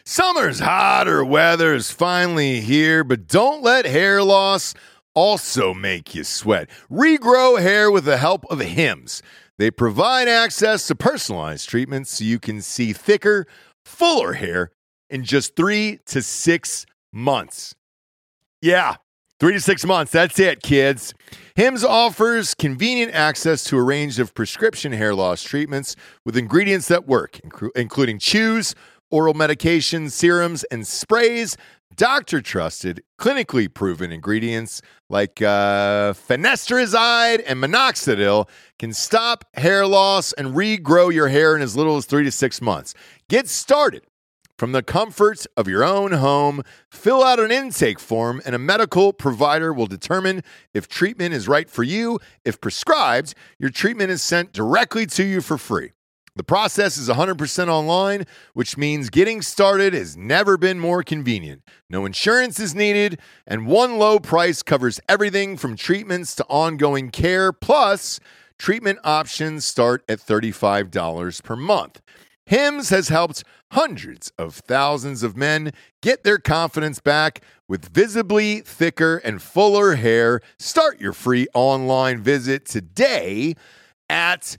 Summer's hotter weather is finally here, but don't let hair loss also make you sweat. Regrow hair with the help of Hims. They provide access to personalized treatments so you can see thicker, fuller hair in just 3 to 6 months. Yeah, 3 to 6 months. That's it, kids. Hims offers convenient access to a range of prescription hair loss treatments with ingredients that work, including chews, oral medications, serums, and sprays. Doctor-trusted, clinically proven ingredients like finasteride and minoxidil can stop hair loss and regrow your hair in as little as 3 to 6 months. Get started from the comfort of your own home. Fill out an intake form, and a medical provider will determine if treatment is right for you. If prescribed, your treatment is sent directly to you for free. The process is 100% online, which means getting started has never been more convenient. No insurance is needed, and one low price covers everything from treatments to ongoing care. Plus, treatment options start at $35 per month. Hims has helped hundreds of thousands of men get their confidence back with visibly thicker and fuller hair. Start your free online visit today at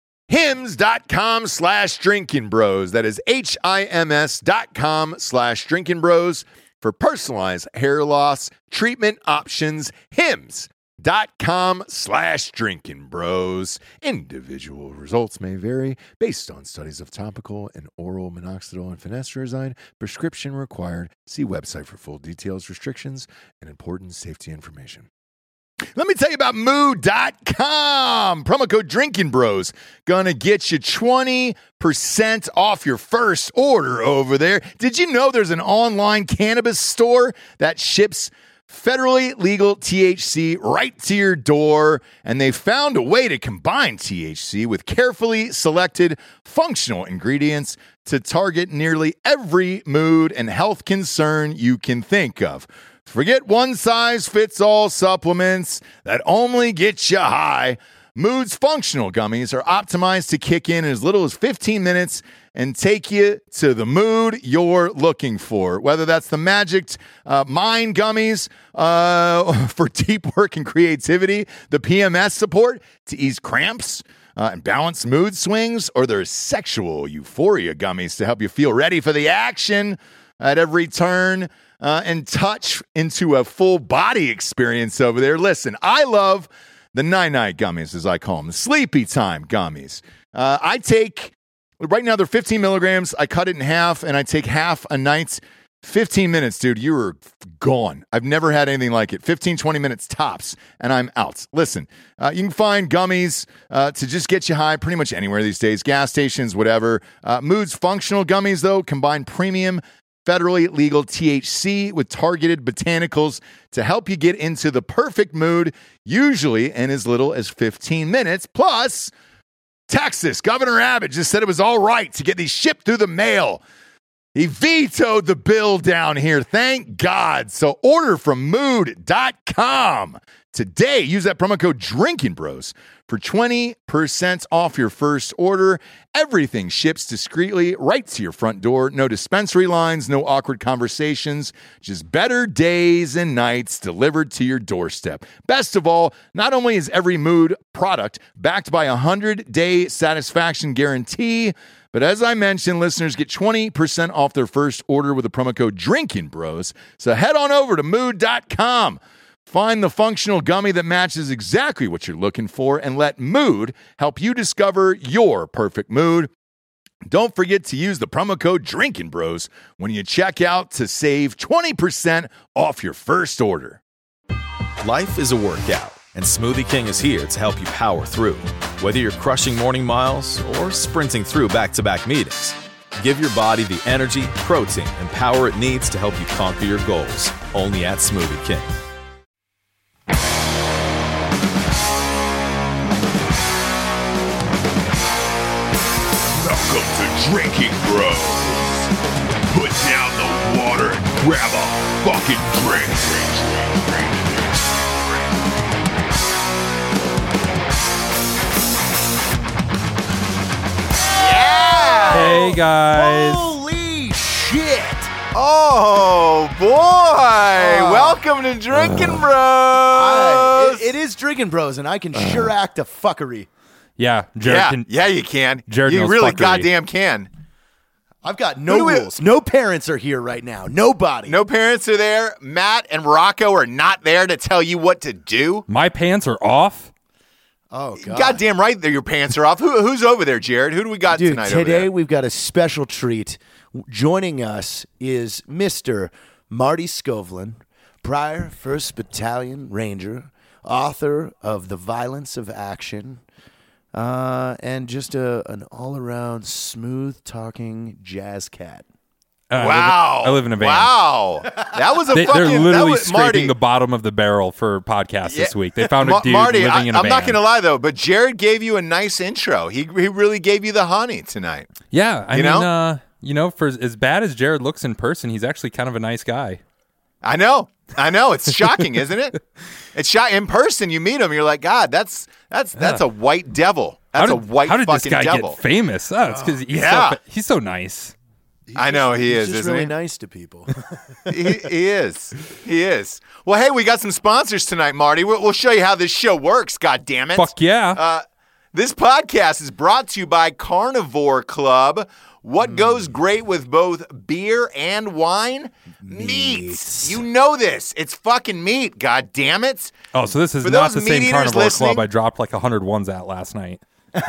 hims.com/drinkingbros. That is HIMS.com/drinkingbros for personalized hair loss treatment options. Hims.com/drinkingbros. Individual results may vary based on studies of topical and oral minoxidil and finasteride. Prescription required. See website for full details, restrictions, and important safety information. Let me tell you about Mood.com. Promo code Drinking Bros. Gonna get you 20% off your first order over there. Did you know there's an online cannabis store that ships federally legal THC right to your door? And they found a way to combine THC with carefully selected functional ingredients to target nearly every mood and health concern you can think of. Forget one-size-fits-all supplements that only get you high. Mood's functional gummies are optimized to kick in as little as 15 minutes and take you to the mood you're looking for. Whether that's the Magic Mind gummies for deep work and creativity, the PMS support to ease cramps and balance mood swings, or their sexual euphoria gummies to help you feel ready for the action at every turn. And touch into a full body experience over there. Listen, I love the night-night gummies, as I call them, the sleepy time gummies. I take, right now they're 15 milligrams. I cut it in half, and I take half a night. 15 minutes, dude, you are gone. I've never had anything like it. 15, 20 minutes tops, and I'm out. Listen, you can find gummies to just get you high pretty much anywhere these days, gas stations, whatever. Mood's functional gummies, though, combine premium federally legal THC with targeted botanicals to help you get into the perfect mood, usually in as little as 15 minutes. Plus, Texas, Governor Abbott just said it was all right to get these shipped through the mail. He vetoed the bill down here. Thank God. So order from Mood.com today. Use that promo code Drinking Bros for 20% off your first order. Everything ships discreetly right to your front door. No dispensary lines, no awkward conversations, just better days and nights delivered to your doorstep. Best of all, not only is every Mood product backed by a 100-day satisfaction guarantee, but as I mentioned, listeners get 20% off their first order with the promo code Drinking Bros. So head on over to Mood.com. Find the functional gummy that matches exactly what you're looking for, and let Mood help you discover your perfect mood. Don't forget to use the promo code Drinking Bros when you check out to save 20% off your first order. Life is a workout, and Smoothie King is here to help you power through. Whether you're crushing morning miles or sprinting through back-to-back meetings, give your body the energy, protein, and power it needs to help you conquer your goals. Only at Smoothie King. Welcome to Drinking Bros. Put down the water and grab a fucking drink. Hey guys. Holy shit. Oh, boy. Welcome to Drinking Bros. It is Drinking Bros, and I can sure act a fuckery. Yeah, Jared you can. Jared you knows really fuckery. goddamn can. I've got no rules. No parents are here right now. Nobody. No parents are there. Matt and Rocco are not there to tell you what to do. My pants are off. Oh, God. Goddamn right there, your pants are off. Who's over there, Jared? Who do we got Dude, tonight over today there? we've got a special treat. Joining us is Mr. Marty Skovlin, prior 1st Battalion Ranger, author of The Violence of Action, and just an all-around smooth-talking jazz cat. Wow. I live in a van. Wow. That was a They're fucking... literally scraping Marty, the bottom of the barrel for podcasts this week. They found a dude Marty, living in a I'm van. not going to lie, though, but Jared gave you a nice intro. He really gave you the honey tonight. Yeah, I You mean, for as bad as Jared looks in person, he's actually kind of a nice guy. I know. It's shocking, isn't it? It's in person. You meet him, you're like, God, that's a white devil. That's a white How did this fucking guy devil. get famous? Oh, it's because he's so nice. I know he He's is, just isn't really he? nice to people. He is. He is. Well, hey, we got some sponsors tonight, Marty. We'll show you how this show works. God damn it! Fuck yeah. This podcast is brought to you by Carnivore Club. What goes great with both beer and wine? Meat. You know this. It's fucking meat. God damn it. Oh, so this is For not those the same meat eaters Carnivore listening- Club I dropped like 100 ones at last night.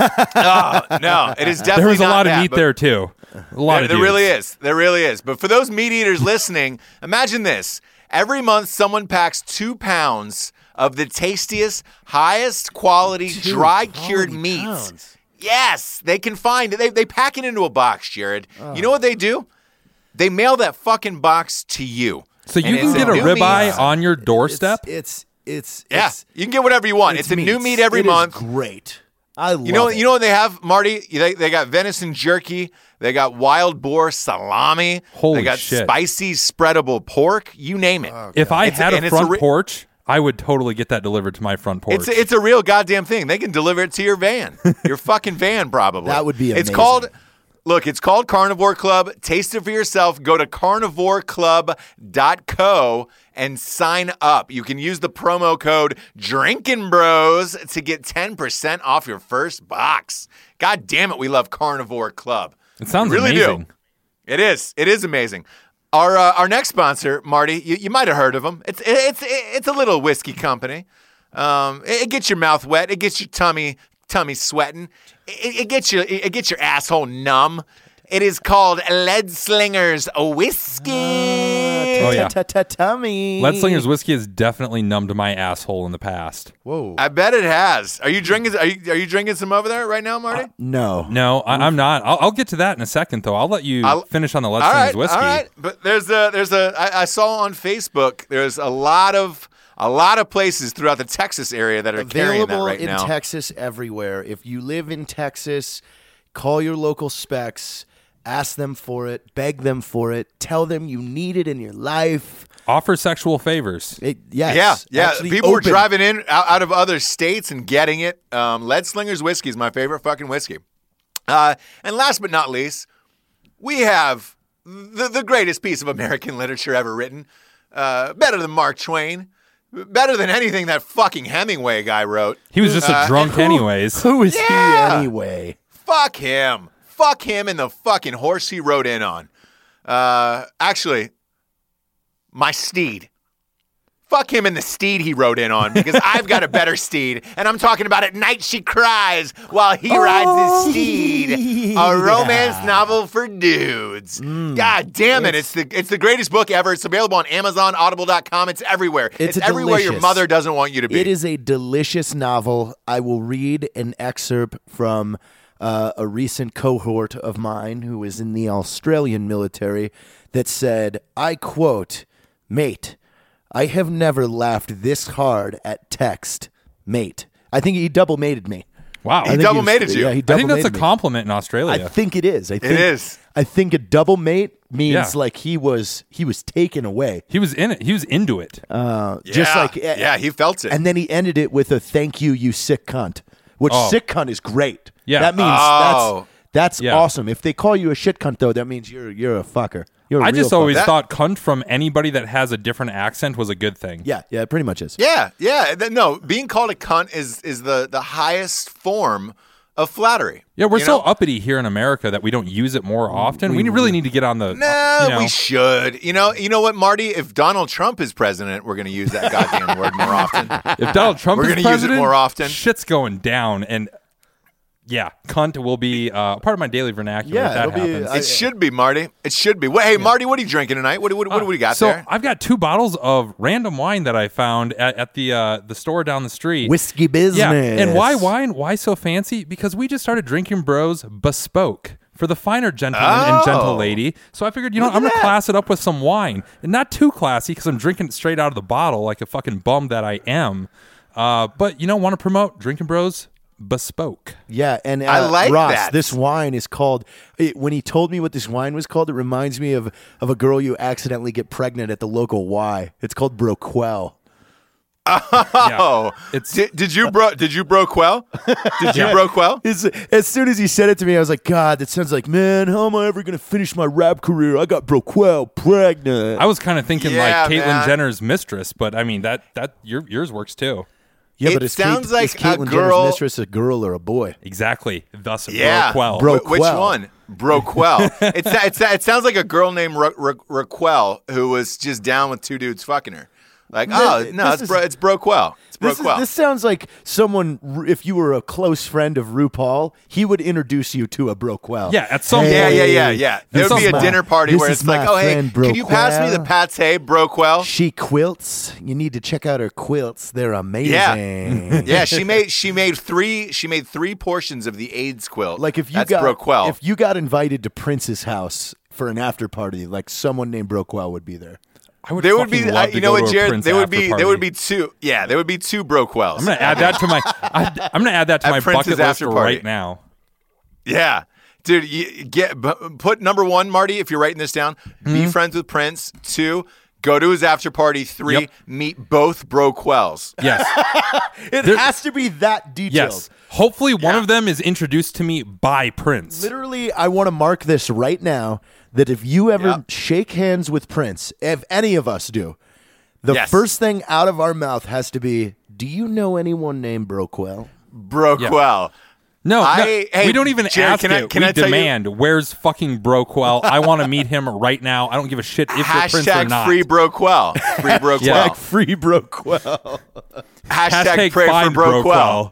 No, it is definitely There was a not lot of that, meat but there too. A lot of there dudes. really is. There really is. But for those meat eaters listening, imagine this. Every month, someone packs 2 pounds of the tastiest, highest quality, dry-cured meats. Pounds. Yes, they can find it. They pack it into a box, Jared. You know what they do? They mail that fucking box to you. So you And can it's get a new ribeye meat. on your doorstep? It's Yeah, you can get whatever you want. It's a new meat every month. Great. I love You know it. what they have, Marty? They got venison jerky. They got wild boar salami. Holy They got shit. spicy spreadable pork. You name it. If I had and a it's a front porch, I would totally get that delivered to my front porch. It's a real goddamn thing. They can deliver it to your van, your fucking van, probably. That would be It's amazing. It's called Carnivore Club. Taste it for yourself. Go to carnivoreclub.co and sign up. You can use the promo code Drinkin' Bros to get 10% off your first box. God damn it, we love Carnivore Club. It sounds We really amazing. do. It is. It is amazing. Our next sponsor, Marty, you might have heard of them. It's a little whiskey company. It gets your mouth wet. It gets your tummy sweating. It gets your asshole numb. It is called Lead Slingers Whiskey. Oh, yeah. Tummy. Lead Slinger's whiskey has definitely numbed my asshole in the past. Whoa. I bet it has. Are you drinking? Are you drinking some over there right now, Marty? No. No, I'm not. I'll get to that in a second, though. I'll let you finish on the Lead Slinger's whiskey. All right. But I saw on Facebook there's a lot of places throughout the Texas area that are carrying that Available right in now. Texas everywhere. If you live in Texas, call your local specs. Ask them for it. Beg them for it. Tell them you need it in your life. Offer sexual favors. Yes. Yeah. Actually People were open. driving in out of other states and getting it. Lead Slingers whiskey is my favorite fucking whiskey. And last but not least, we have the greatest piece of American literature ever written. Better than Mark Twain. Better than anything that fucking Hemingway guy wrote. He was just a drunk anyways. Who is Yeah. he anyway? Fuck him. Fuck him and the fucking horse he rode in on. Actually, my steed. Fuck him and the steed he rode in on because I've got a better steed. And I'm talking about At Night She Cries While He Rides His Steed. A romance novel for dudes. God damn it. It's the greatest book ever. It's available on Amazon, Audible.com. It's everywhere. It's everywhere your delicious. mother doesn't want you to be. It is a delicious novel. I will read an excerpt from a recent cohort of mine who is in the Australian military that said, I quote, "Mate, I have never laughed this hard at text, mate." I think he double mated me. Wow. He double mated you. Yeah, he I double think that's a mated me. compliment in Australia. I think it is. It is. I think a double mate means Yeah. like he was taken away. He was in it. He was into it. Just like Yeah, he felt it. And then he ended it with a "thank you, you sick cunt," which sick cunt is great. Yeah. that means Oh. that's Yeah. awesome. If they call you a shit cunt, though, that means you're a fucker. I just always thought cunt from anybody that has a different accent was a good thing. Yeah, it pretty much is. Yeah. No, being called a cunt is the highest form of flattery. Yeah, we're so uppity here in America that we don't use it more often. We really need to get on the... we should. You know what, Marty? If Donald Trump is president, we're going to use that goddamn word more often. If Donald Trump is president, use it more often. Shit's going down. And yeah, cunt will be part of my daily vernacular if that happens. It should be, Marty. It should be. Well, hey, Marty, what are you drinking tonight? What do we got there? So I've got 2 bottles of random wine that I found at the store down the street. Whiskey business. Yeah, and why wine? Why so fancy? Because we just started drinking Bros Bespoke for the finer gentleman and gentle lady. So I figured, I'm going to class it up with some wine. And not too classy because I'm drinking it straight out of the bottle like a fucking bum that I am. But, want to promote Drinking Bros Bespoke. Yeah, and I like Ross, that. this wine is called, when he told me what this wine was called, it reminds me of a girl you accidentally get pregnant at the local Y. It's called Broquel. Oh, did you Broquel? Did you Broquel? As soon as he said it to me, I was like, God, that sounds like, man, how am I ever going to finish my rap career? I got Broquel pregnant. I was kind of thinking like Caitlyn Jenner's mistress, but I mean, that yours works too. Yeah, but it sounds like is Caitlyn a girl. Jenner's mistress a girl or a boy? Exactly. Thus, Broquel. Which one? Broquel. It sounds like a girl named Raquel who was just down with 2 dudes fucking her. Like, it's Broquel. It's Broquel. This sounds like someone, if you were a close friend of RuPaul, he would introduce you to a Broquel. Yeah, at some point. Yeah. There would be a dinner party where it's like, oh, hey, can you pass me the pate Broquel? She quilts. You need to check out her quilts. They're amazing. Yeah, she made 3 portions of the AIDS quilt. Like if you got invited to Prince's house for an after party, like someone named Broquel would be there. There would be, Jared? There would be 2. Yeah, there would be 2 Broquels. I'm gonna add that to my. I'm gonna add that to my bucket list right now. Yeah, dude, put number 1, Marty. If you're writing this down, be friends with Prince. 2, go to his after party. 3, meet both Broquels. Yes, it has to be that detailed. Yes, hopefully one of them is introduced to me by Prince. Literally, I want to mark this right now. That if you ever shake hands with Prince, if any of us do, the first thing out of our mouth has to be, do you know anyone named Broquel? Broquel. Yeah. No, we don't even Jared, ask we demand, where's fucking Broquel? I want to meet him right now. I don't give a shit if you're Prince or not. Free Broquel. Free Broquel. Free Broquel. Hashtag pray for Broquel.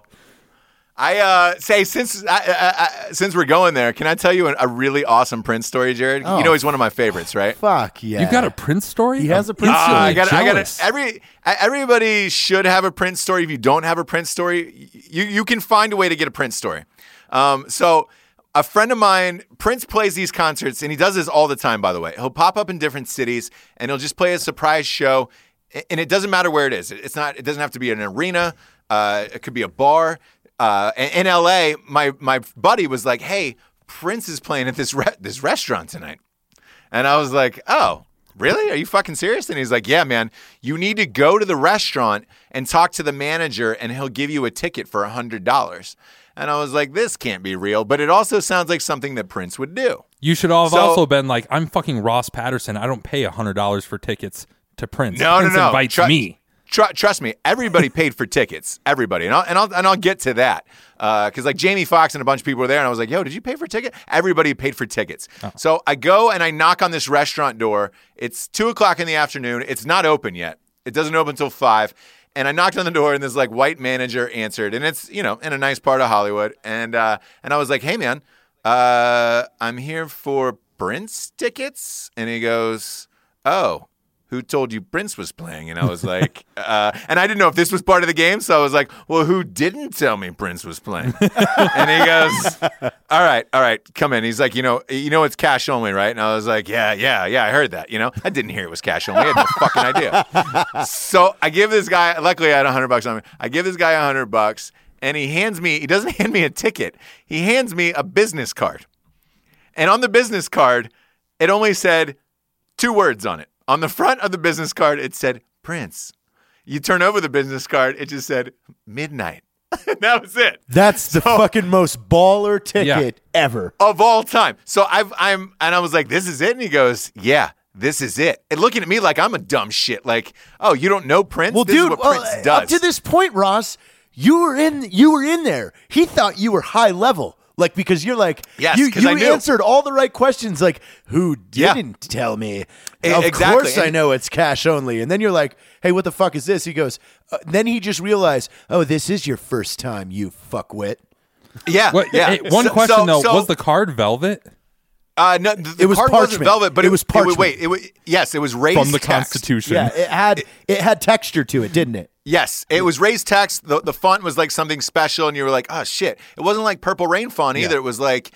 I say since we're going there, can I tell you a really awesome Prince story, Jared? Oh. You know he's one of my favorites, right? Fuck yeah! You got a Prince story? He has a Prince story. I got it. Everybody should have a Prince story. If you don't have a Prince story, you can find a way to get a Prince story. So a friend of mine, Prince plays these concerts, and he does this all the time. By the way, he'll pop up in different cities, and he'll just play a surprise show, and it doesn't matter where it is. It doesn't have to be an arena. It could be a bar. In LA, my buddy was like, "Hey, Prince is playing at this restaurant tonight," and I was like, "Oh, really? Are you fucking serious?" And he's like, "Yeah, man. You need to go to the restaurant and talk to the manager, and he'll give you a ticket for $100." And I was like, "This can't be real," but it also sounds like something that Prince would do. You should have also been like, "I'm fucking Ross Patterson. I don't pay $100 for tickets to Prince. Prince invites me." Trust me, everybody paid for tickets. Everybody, and I'll get to that because like Jamie Foxx and a bunch of people were there, and I was like, "Yo, did you pay for a ticket?" Everybody paid for tickets. Oh. So I go and I knock on this restaurant door. It's 2:00 in the afternoon. It's not open yet. It doesn't open until 5. And I knocked on the door, and this like white manager answered, and it's in a nice part of Hollywood. And I was like, "Hey, man, I'm here for Prince tickets," and he goes, "Oh. Who told you Prince was playing?" And I was like, and I didn't know if this was part of the game. So I was like, "Well, who didn't tell me Prince was playing?" And he goes, all right, come in. He's like, you know, it's cash only, right? And I was like, yeah, I heard that. I didn't hear it was cash only. I had no fucking idea. So I give this guy, luckily I had $100 on me. I give this guy $100 and he doesn't hand me a ticket. He hands me a business card. And on the business card, it only said 2 words on it. On the front of the business card, it said Prince. You turn over the business card, it just said midnight. And that was it. That's the fucking most baller ticket ever of all time. So I was like, this is it? And he goes, yeah, this is it. And looking at me like I'm a dumb shit. Like, oh, you don't know Prince? Well, this dude, is what Prince does. up to this point, Ross, you were in there. He thought you were high level. Like, because you're like, yes, you I knew. answered all the right questions. Like, who didn't tell me? Of exactly. course I know it's cash only. And then you're like, hey, what the fuck is this? He goes, then he just realized, oh, this is your first time, you fuckwit. Yeah. Yeah. Hey, one question, though. Was the card velvet? No, the was card parchment. wasn't velvet, but it was parchment. It was raised from the text. Constitution. Yeah, it had texture to it, didn't it? Yes, it was raised text. The font was like something special, and you were like, "Oh shit!" It wasn't like Purple Rain font either. It was like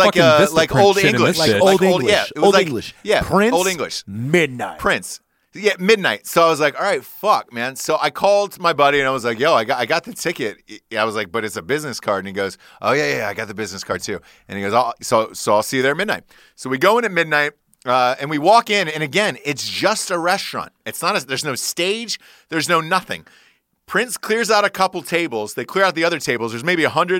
Old English, like Old English. Yeah, it was Old like, English. Yeah, Prince, Old English. Midnight. Prince. Yeah, midnight. So I was like, all right, fuck, man. So I called my buddy and I was like, yo, I got the ticket. I was like, but it's a business card. And he goes, oh yeah, I got the business card too. And he goes, so I'll see you there at midnight. So we go in at midnight. And we walk in, and again, it's just a restaurant. It's not. There's no stage. There's no nothing. Prince clears out a couple tables. They clear out the other tables. There's maybe 100,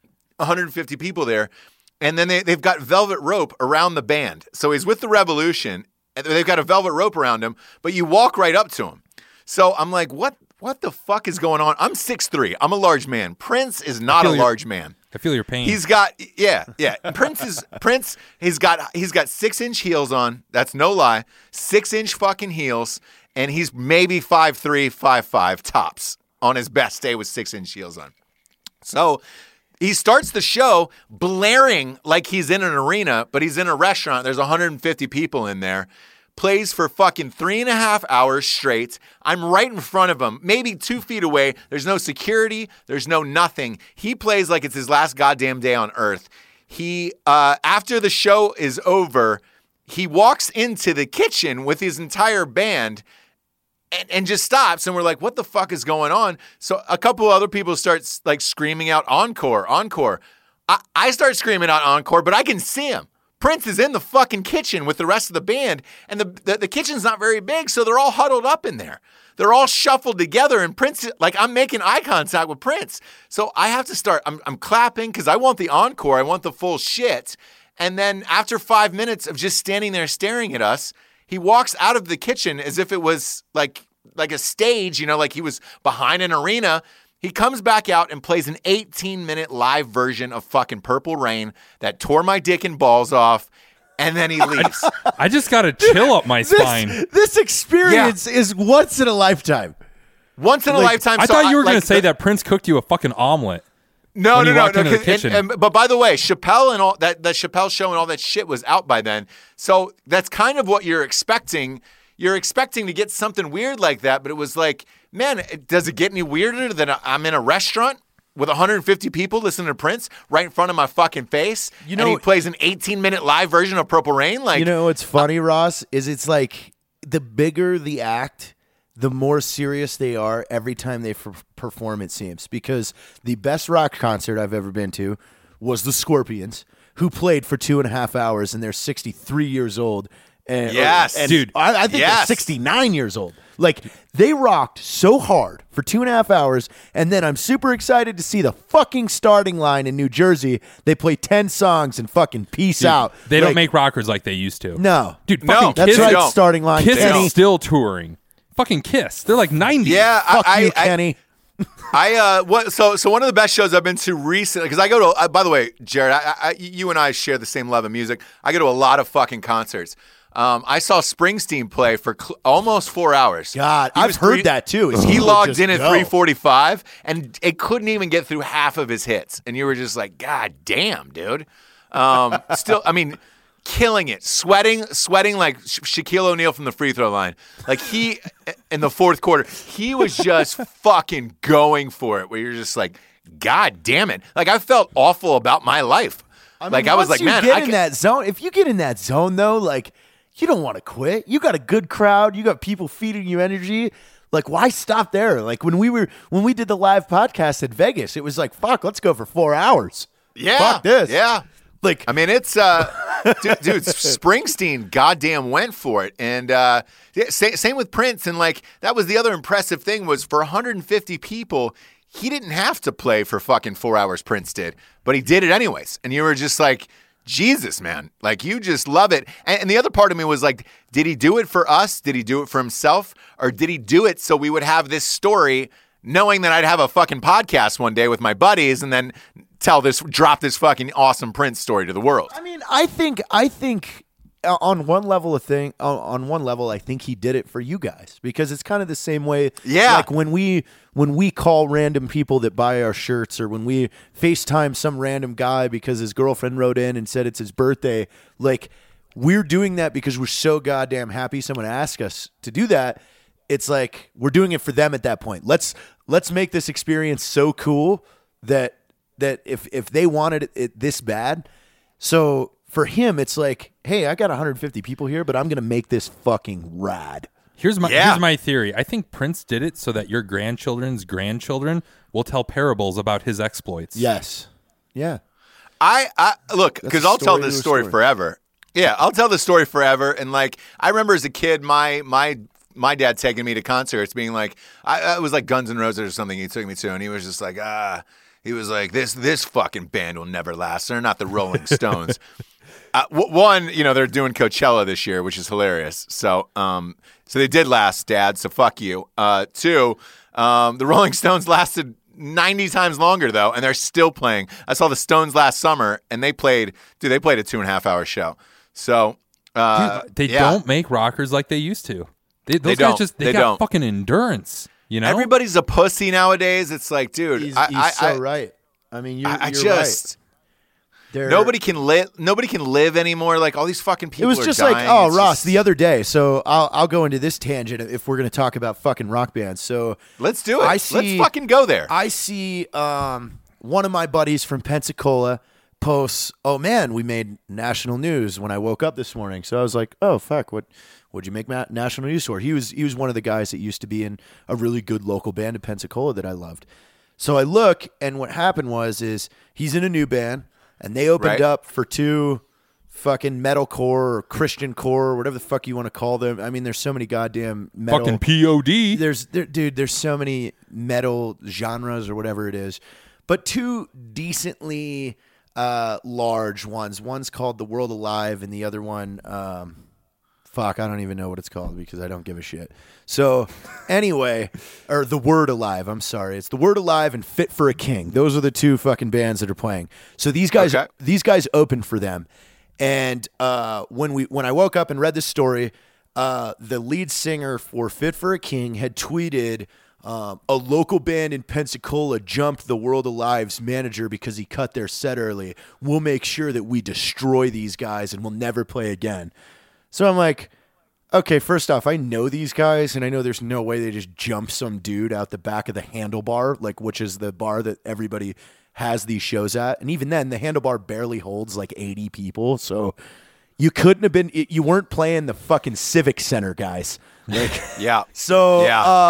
150 people there, and then they've got velvet rope around the band. So he's with the Revolution, and they've got a velvet rope around him. But you walk right up to him. So I'm like, what the fuck is going on? I'm 6'3". I'm a large man. Prince is not a large man. I feel your pain. He's got Prince. He's got 6-inch heels on. That's no lie. 6-inch fucking heels, and he's maybe 5'3", 5'5" tops on his best day with 6-inch heels on. So he starts the show blaring like he's in an arena, but he's in a restaurant. There's 150 people in there. Plays for fucking 3.5 hours straight. I'm right in front of him, maybe 2 feet away. There's no security. There's no nothing. He plays like it's his last goddamn day on earth. He, after the show is over, he walks into the kitchen with his entire band and just stops. And we're like, what the fuck is going on? So a couple other people start like screaming out, encore, encore. I start screaming out encore, but I can see him. Prince is in the fucking kitchen with the rest of the band, and the kitchen's not very big, so they're all huddled up in there. They're all shuffled together, and Prince, like, I'm making eye contact with Prince. So I have to start, I'm clapping because I want the encore. I want the full shit. And then after 5 minutes of just standing there staring at us, he walks out of the kitchen as if it was like a stage, like he was behind an arena. He comes back out and plays an 18-minute live version of fucking Purple Rain that tore my dick and balls off, and then he leaves. I just got a chill up my spine. This experience is once in a lifetime. Once in a lifetime. I thought you were going to say that Prince cooked you a fucking omelet. No. The kitchen. But by the way, Chappelle and all that, the Chappelle show and all that shit was out by then. So that's kind of what you're expecting. You're expecting to get something weird like that, but it was like, man, does it get any weirder than I'm in a restaurant with 150 people listening to Prince right in front of my fucking face? And he plays an 18-minute live version of Purple Rain? Like, what's funny, Ross, is it's like the bigger the act, the more serious they are every time they perform, it seems. Because the best rock concert I've ever been to was the Scorpions, who played for 2.5 hours, and they're 63 years old. And dude. I think they're 69 years old. Like, they rocked so hard for 2.5 hours, and then I'm super excited to see the fucking starting line in New Jersey. They play 10 songs and fucking peace out. They don't make rockers like they used to. No. Dude, No. fucking That's Kiss. right, don't. starting line. Kiss Kenny. is still touring. Fucking Kiss. They're like 90. Yeah, Fuck you, Kenny. So one of the best shows I've been to recently, because I go to, by the way, Jared, you and I share the same love of music. I go to a lot of fucking concerts. I saw Springsteen play for almost 4 hours. God, I've heard that too. He logged in at go. 3:45, and it couldn't even get through half of his hits. And you were just like, God damn, dude. Still, I mean, killing it, sweating like Shaquille O'Neal from the free throw line. Like, he, in the fourth quarter, he was just fucking going for it, where you're just like, God damn it. Like, I felt awful about my life. I was like, man, get in that zone. If you get in that zone, though, like, you don't want to quit. You got a good crowd. You got people feeding you energy. Like, why stop there? Like, when we did the live podcast at Vegas, it was like, fuck, let's go for 4 hours. Yeah. Fuck this. Yeah. Like, I mean, it's, dude, Springsteen goddamn went for it. And same with Prince. And, like, that was the other impressive thing was for 150 people, he didn't have to play for fucking 4 hours, Prince did, but he did it anyways. And you were just like, Jesus, man, like you just love it. And the other part of me was like, did he do it for us? Did he do it for himself? Or did he do it so we would have this story knowing that I'd have a fucking podcast one day with my buddies and then drop this fucking awesome Prince story to the world? I mean, I think on one level I think he did it for you guys, because it's kind of the same way. Yeah. Like when we call random people that buy our shirts, or when we FaceTime some random guy because his girlfriend wrote in and said it's his birthday, like we're doing that because we're so goddamn happy someone asked us to do that. It's like we're doing it for them at that point. Let's make this experience so cool that if they wanted it this bad. So for him, it's like, hey, I got 150 people here, but I'm going to make this fucking rad. Here's my theory. I think Prince did it so that your grandchildren's grandchildren will tell parables about his exploits. Yes. Yeah. I look, because I'll tell this story forever. Yeah, I'll tell this story forever. And like, I remember as a kid, my dad taking me to concerts, being like, it was like Guns N' Roses or something he took me to, and he was just like, he was like, this fucking band will never last. They're not the Rolling Stones. One, they're doing Coachella this year, which is hilarious. So they did last, Dad. So fuck you. Two, the Rolling Stones lasted 90 times longer though, and they're still playing. I saw the Stones last summer, and they played a 2.5 hour show. So they don't make rockers like they used to. Those guys got fucking endurance. Everybody's a pussy nowadays. It's like, dude, he's so right. I mean, you're right. Nobody can live anymore. Like all these fucking people. It was just dying. like, Ross, the other day. So I'll go into this tangent if we're going to talk about fucking rock bands. So let's do it. Let's fucking go there. I see one of my buddies from Pensacola posts, "Oh man, we made national news when I woke up this morning." So I was like, "Oh fuck, what'd you make national news for?" He was one of the guys that used to be in a really good local band in Pensacola that I loved. So I look, and what happened is he's in a new band. And they opened up for two fucking metalcore or Christian core or whatever the fuck you want to call them. I mean, there's so many goddamn metal. Fucking POD. There's so many metal genres or whatever it is. But two decently large ones. One's called The World Alive, and the other one, I don't even know what it's called because I don't give a shit. So anyway, or The Word Alive, I'm sorry. It's The Word Alive and Fit for a King. Those are the two fucking bands that are playing. So these guys opened for them. And when I woke up and read this story, the lead singer for Fit for a King had tweeted, a local band in Pensacola jumped The World Alive's manager because he cut their set early. We'll make sure that we destroy these guys and we'll never play again. So I'm like, okay, first off, I know these guys, and I know there's no way they just jump some dude out the back of the Handlebar, which is the bar that everybody has these shows at. And even then, the Handlebar barely holds like 80 people. So you couldn't have been, you weren't playing the fucking Civic Center, guys. Yeah. So,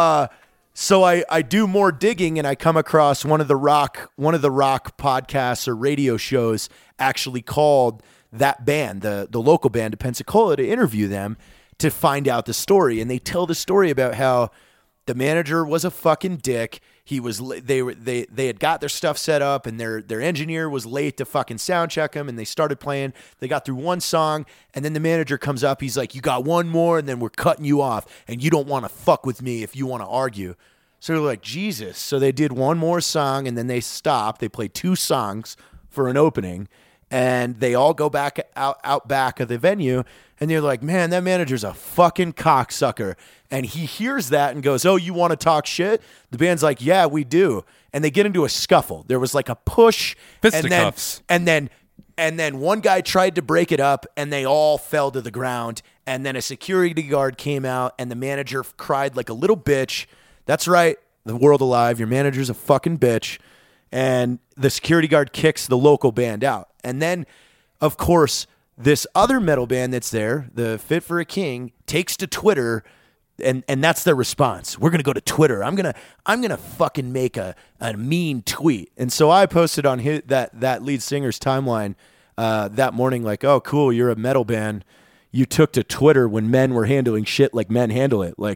So I do more digging, and I come across one of the rock podcasts or radio shows actually called that band, the local band of Pensacola, to interview them to find out the story. And they tell the story about how the manager was a fucking dick. They had got their stuff set up, and their engineer was late to fucking sound check them, and they started playing. They got through one song, and then the manager comes up. He's like, "You got one more, and then we're cutting you off, and you don't want to fuck with me if you want to argue." So they're like, Jesus. So they did one more song, and then they stopped. They played two songs for an opening, and they all go back out back of the venue, and they're like, "Man, that manager's a fucking cocksucker." And he hears that and goes, "Oh, you want to talk shit?" The band's like, "Yeah, we do." And they get into a scuffle. There was like a push, fisticuffs, and then one guy tried to break it up, and they all fell to the ground. And then a security guard came out, and the manager cried like a little bitch. That's right, The World Alive. Your manager's a fucking bitch. And the security guard kicks the local band out. And then, of course, this other metal band that's there, the Fit for a King, takes to Twitter, and that's their response. We're gonna go to Twitter. I'm gonna fucking make a mean tweet. And so I posted on that lead singer's timeline that morning, like, "Oh, cool, you're a metal band. You took to Twitter when men were handling shit like men handle it. Like,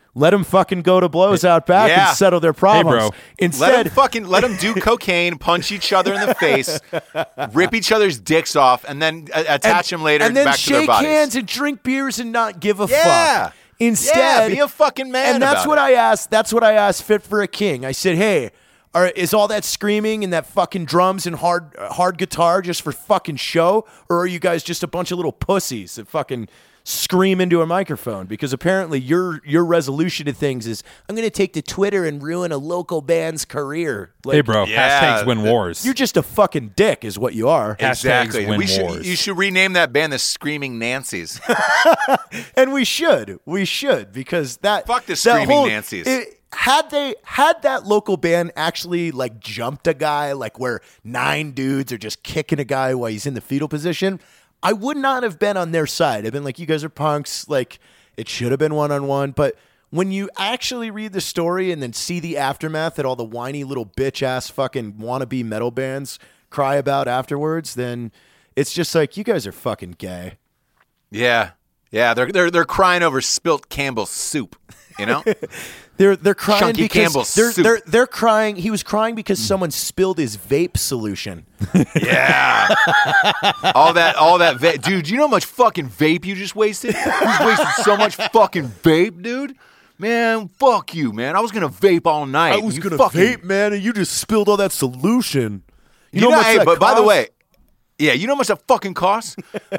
Let them fucking go to blows out back Yeah. and settle their problems. Hey, bro. Instead, Let them do cocaine, punch each other in the face, rip each other's dicks off, and then attach them later and then back to their shake bodies. hands and drink beers and not give a Yeah. fuck. Instead, be a fucking man. And that's about what it. I asked. That's what I asked Fit for a King. I said, "Hey, is all that screaming and that fucking drums and hard guitar just for fucking show, or are you guys just a bunch of little pussies that fucking scream into a microphone?" Because apparently your resolution to things is, I'm going to take to Twitter and ruin a local band's career. Like, Hey, bro. Yeah, Hashtags win wars. you're just a fucking dick, is what you are. Exactly. Hashtags win You wars. should rename that band the Screaming Nancies. And we should because that Fuck the that Screaming Nancies. Had that local band actually like jumped a guy, like where 9 dudes are just kicking a guy while he's in the fetal position, I would not have been on their side. I've been like, you guys are punks. Like, it should have been 1-on-1. But when you actually read the story and then see the aftermath that all the whiny little bitch ass fucking wannabe metal bands cry about afterwards, then it's just like, you guys are fucking gay. Yeah. They're crying over spilt Campbell's soup. You know. They're crying Chunky because Campbell's they're soup. they're crying. He was crying because someone spilled his vape solution. Yeah. all that dude, you know how much fucking vape you just wasted? You just wasted so much fucking vape, dude. Man, fuck you, man. I was gonna vape all night. You fucking- man, and you just spilled all that solution. You know, how much hey, that but by the costs? way, yeah, you know how much that fucking costs?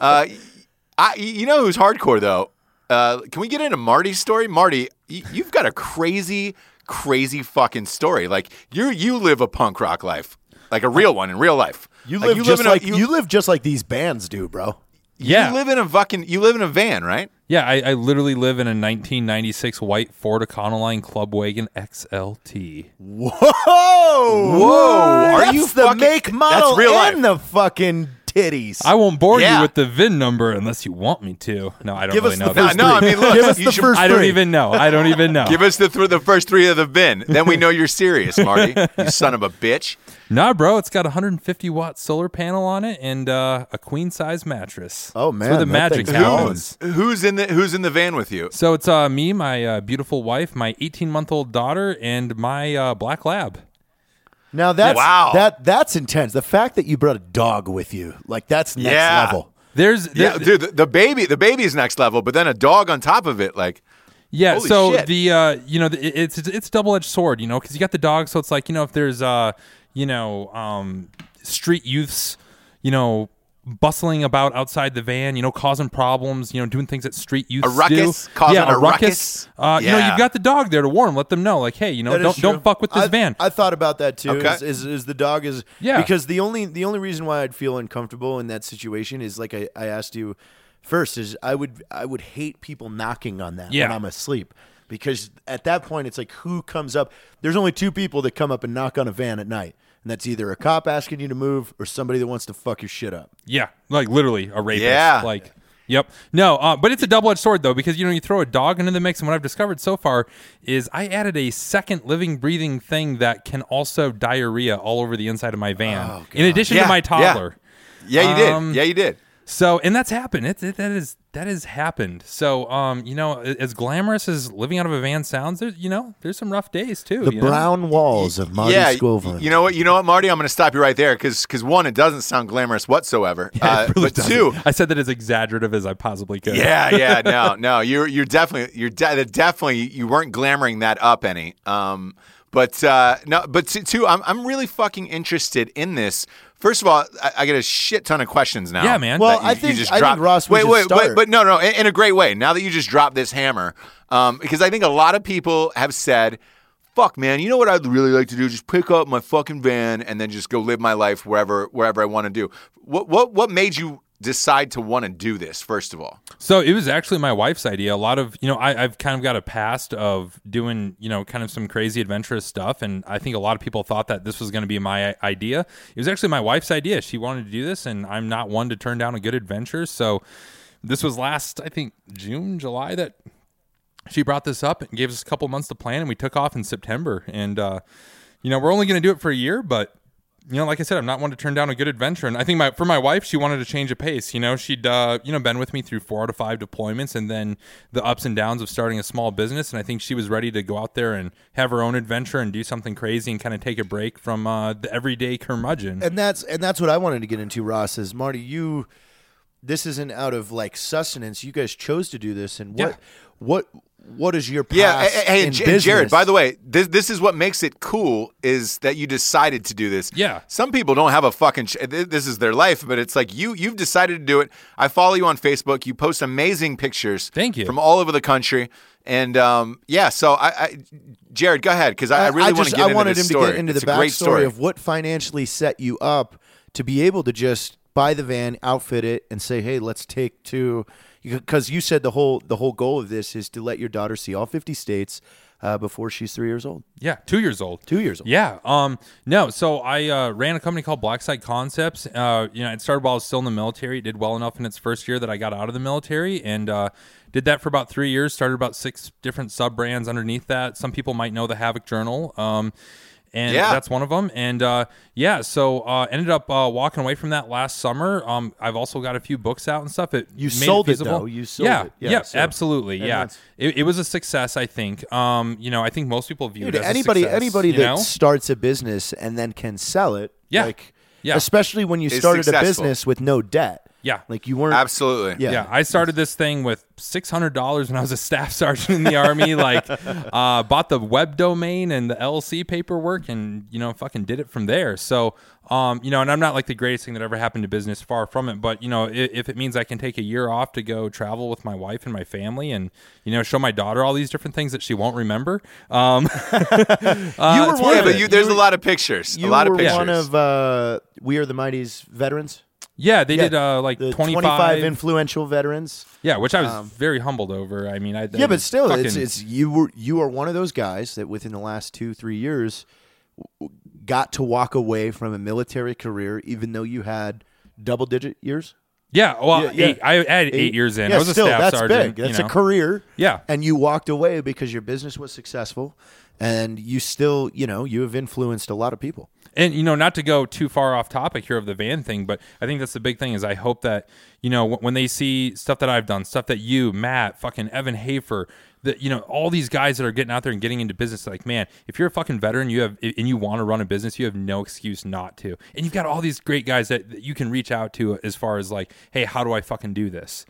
You know who's hardcore though? Can we get into Marty's story? Marty, you've got a crazy fucking story. Like you live a punk rock life, like a real one in real life. you Like, live just like these bands do, bro. yeah. You live in a van, right? Yeah, I literally live in a 1996 white Ford Econoline Club Wagon XLT. Whoa! Are That's you the fucking- make, model, that's real and life. the fucking titties? I won't bore Yeah. you with the VIN number unless you want me to. No, I don't Give really us know the that. first No, I three. mean, look, Give us you the should- first I don't three. even know. I don't even know. Give us the first 3 of the VIN. Then we know you're serious, Marty. You son of a bitch. Nah, bro, it's got a 150-watt solar panel on it and a queen-size mattress. Oh, That's where man, the that magic thing's happens. Who's in the van with you? So it's me, my beautiful wife, my 18-month-old daughter, and my black lab. Now that's Wow. that's intense. The fact that you brought a dog with you, like that's next Yeah. level. Yeah, dude, the baby is next level, but then a dog on top of it, like. Yeah, Holy so shit. it's a double-edged sword, because you got the dog, so it's like, if there's street youths, bustling about outside the van, causing problems, doing things that street youths A ruckus? do. Causing yeah, a ruckus? You've got the dog there to warn them, let them know, like, hey, That is don't true. fuck with this van. I thought about that too. Okay. Is the dog is Yeah. because the only reason why I'd feel uncomfortable in that situation is like I asked you first is I would hate people knocking on that when Yeah. I'm asleep. Because at that point, it's like, who comes up? There's only 2 people that come up and knock on a van at night. And that's either a cop asking you to move or somebody that wants to fuck your shit up. Yeah, like literally a rapist. Yeah. Like, yep. No, but it's a double-edged sword, though, because, you throw a dog into the mix, and what I've discovered so far is I added a second living, breathing thing that can also diarrhea all over the inside of my van, in addition to Yeah, my yeah. toddler. Yeah, you did. Yeah, you did. So, and that's happened. That has happened. So, as glamorous as living out of a van sounds, there's some rough days too. The brown walls of Marty Scoveland. You know what, Marty? I'm going to stop you right there because one, it doesn't sound glamorous whatsoever. It really but doesn't. 2, I said that as exaggerative as I possibly could. no, you're definitely you weren't glamoring that up any. But 2, I'm really fucking interested in this. First of all, I get a shit ton of questions now. Yeah, man. Well, that you just I dropped. think Ross, we should start. but no, in a great way. Now that you just dropped this hammer, because I think a lot of people have said, "Fuck, man, you know what I'd really like to do? Just pick up my fucking van and then just go live my life wherever I want to do." What made you decide to want to do this? First of all, So it was actually my wife's idea. A lot of, I've kind of got a past of doing, kind of some crazy adventurous stuff. And I think a lot of people thought that this was going to be my idea. It was actually my wife's idea. She wanted to do this, and I'm not one to turn down a good adventure. So this was last, I think, June, July that she brought this up and gave us a couple months to plan. And we took off in September. And, we're only going to do it for a year, but like I said, I'm not one to turn down a good adventure. And I think for my wife, she wanted to change a pace. She'd, been with me through 4 out of 5 deployments and then the ups and downs of starting a small business. And I think she was ready to go out there and have her own adventure and do something crazy and kind of take a break from the everyday curmudgeon. And that's what I wanted to get into, Ross, is Marty, this isn't out of like sustenance. You guys chose to do this. And what is your past in business? Jared, by the way, this is what makes it cool is that you decided to do this. Yeah. Some people don't have a fucking this is their life, but it's like you've decided to do it. I follow you on Facebook. You post amazing pictures. Thank you. From all over the country. And so I Jared, go ahead because I really want to get into this story. I wanted him to get into it's the a great backstory story of what financially set you up to be able to just buy the van, outfit it, and say, "Hey, let's take to." Because you said the whole goal of this is to let your daughter see all 50 states before she's 3 years old. Yeah, 2 years old. 2 years old. Yeah. No. So I ran a company called Blackside Concepts. It started while I was still in the military. It did well enough in its first year that I got out of the military and did that for about 3 years. Started about 6 different sub brands underneath that. Some people might know the Havoc Journal. And that's one of them. And so ended up walking away from that last summer. I've also got a few books out and stuff. You sold it, though. You sold it. Yeah, so. Absolutely. Yeah. It was a success, I think. I think most people view it as anybody, a success. Anybody that starts a business and then can sell it, Yeah. Especially when you started a business with no debt. Yeah. Like you weren't. Absolutely. Yeah. I started this thing with $600 when I was a staff sergeant in the Army. Bought the web domain and the LLC paperwork and, fucking did it from there. So, and I'm not like the greatest thing that ever happened to business, far from it. But, if it means I can take a year off to go travel with my wife and my family and, show my daughter all these different things that she won't remember. There's a lot of pictures. You a lot of were pictures. one of We Are the Mighty's veterans. Yeah, they did the 25 influential veterans. Yeah, which I was very humbled over. I mean, but still, it's you are one of those guys that within the last 2-3 years got to walk away from a military career, even though you had double-digit years. Yeah, well, 8. I had 8 years in. Yeah, I was a staff that's sergeant. Big. That's a career. Yeah, and you walked away because your business was successful, and you still, you have influenced a lot of people. And, not to go too far off topic here of the van thing, but I think that's the big thing is I hope that, when they see stuff that I've done, stuff that you, Matt, fucking Evan Hafer, that, all these guys that are getting out there and getting into business, like, man, if you're a fucking veteran, and you want to run a business, you have no excuse not to. And you've got all these great guys that you can reach out to as far as like, hey, how do I fucking do this?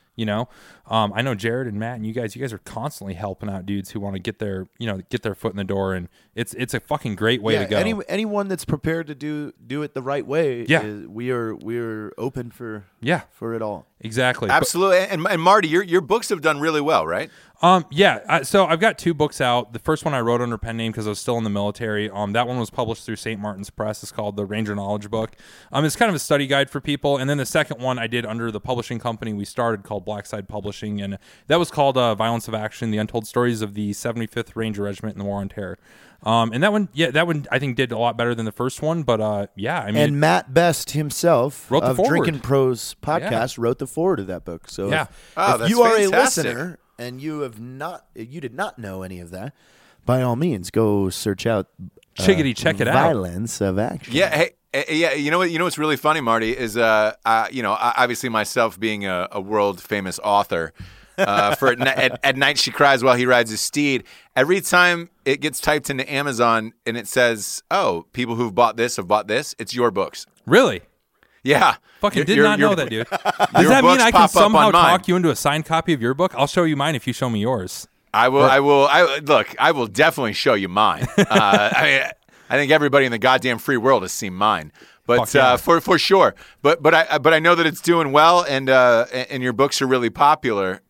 I know Jared and Matt and you guys are constantly helping out dudes who want to get their foot in the door, and it's a fucking great way to go. Anyone that's prepared to do it the right way, we are open for it all. Exactly. Absolutely. And Marty, your books have done really well, right? So I've got 2 books out. The first one I wrote under pen name because I was still in the military. That one was published through St. Martin's Press. It's called the Ranger Knowledge Book. It's kind of a study guide for people. And then the second one I did under the publishing company we started called Blackside Publishing, and that was called Violence of Action: The Untold Stories of the 75th Ranger Regiment in the War on Terror. And that one I think did a lot better than the first one. But and Matt Best himself wrote the foreword. Drinking Pros podcast wrote the foreword of that book. So if that's you are fantastic. a listener and you did not know any of that, by all means go search out check it out. Violence of Action. Yeah, hey, you know what's really funny, Marty, is obviously myself being a world famous author. For at night she cries while he rides his steed. Every time it gets typed into Amazon and it says, "Oh, people who've bought this have bought this," it's your books. Really? Yeah. Fucking did not know that, dude. Does that mean I can somehow talk you into a signed copy of your book? I'll show you mine if you show me yours. I will definitely show you mine. I think everybody in the goddamn free world has seen mine. But for sure. But I know that it's doing well, and your books are really popular.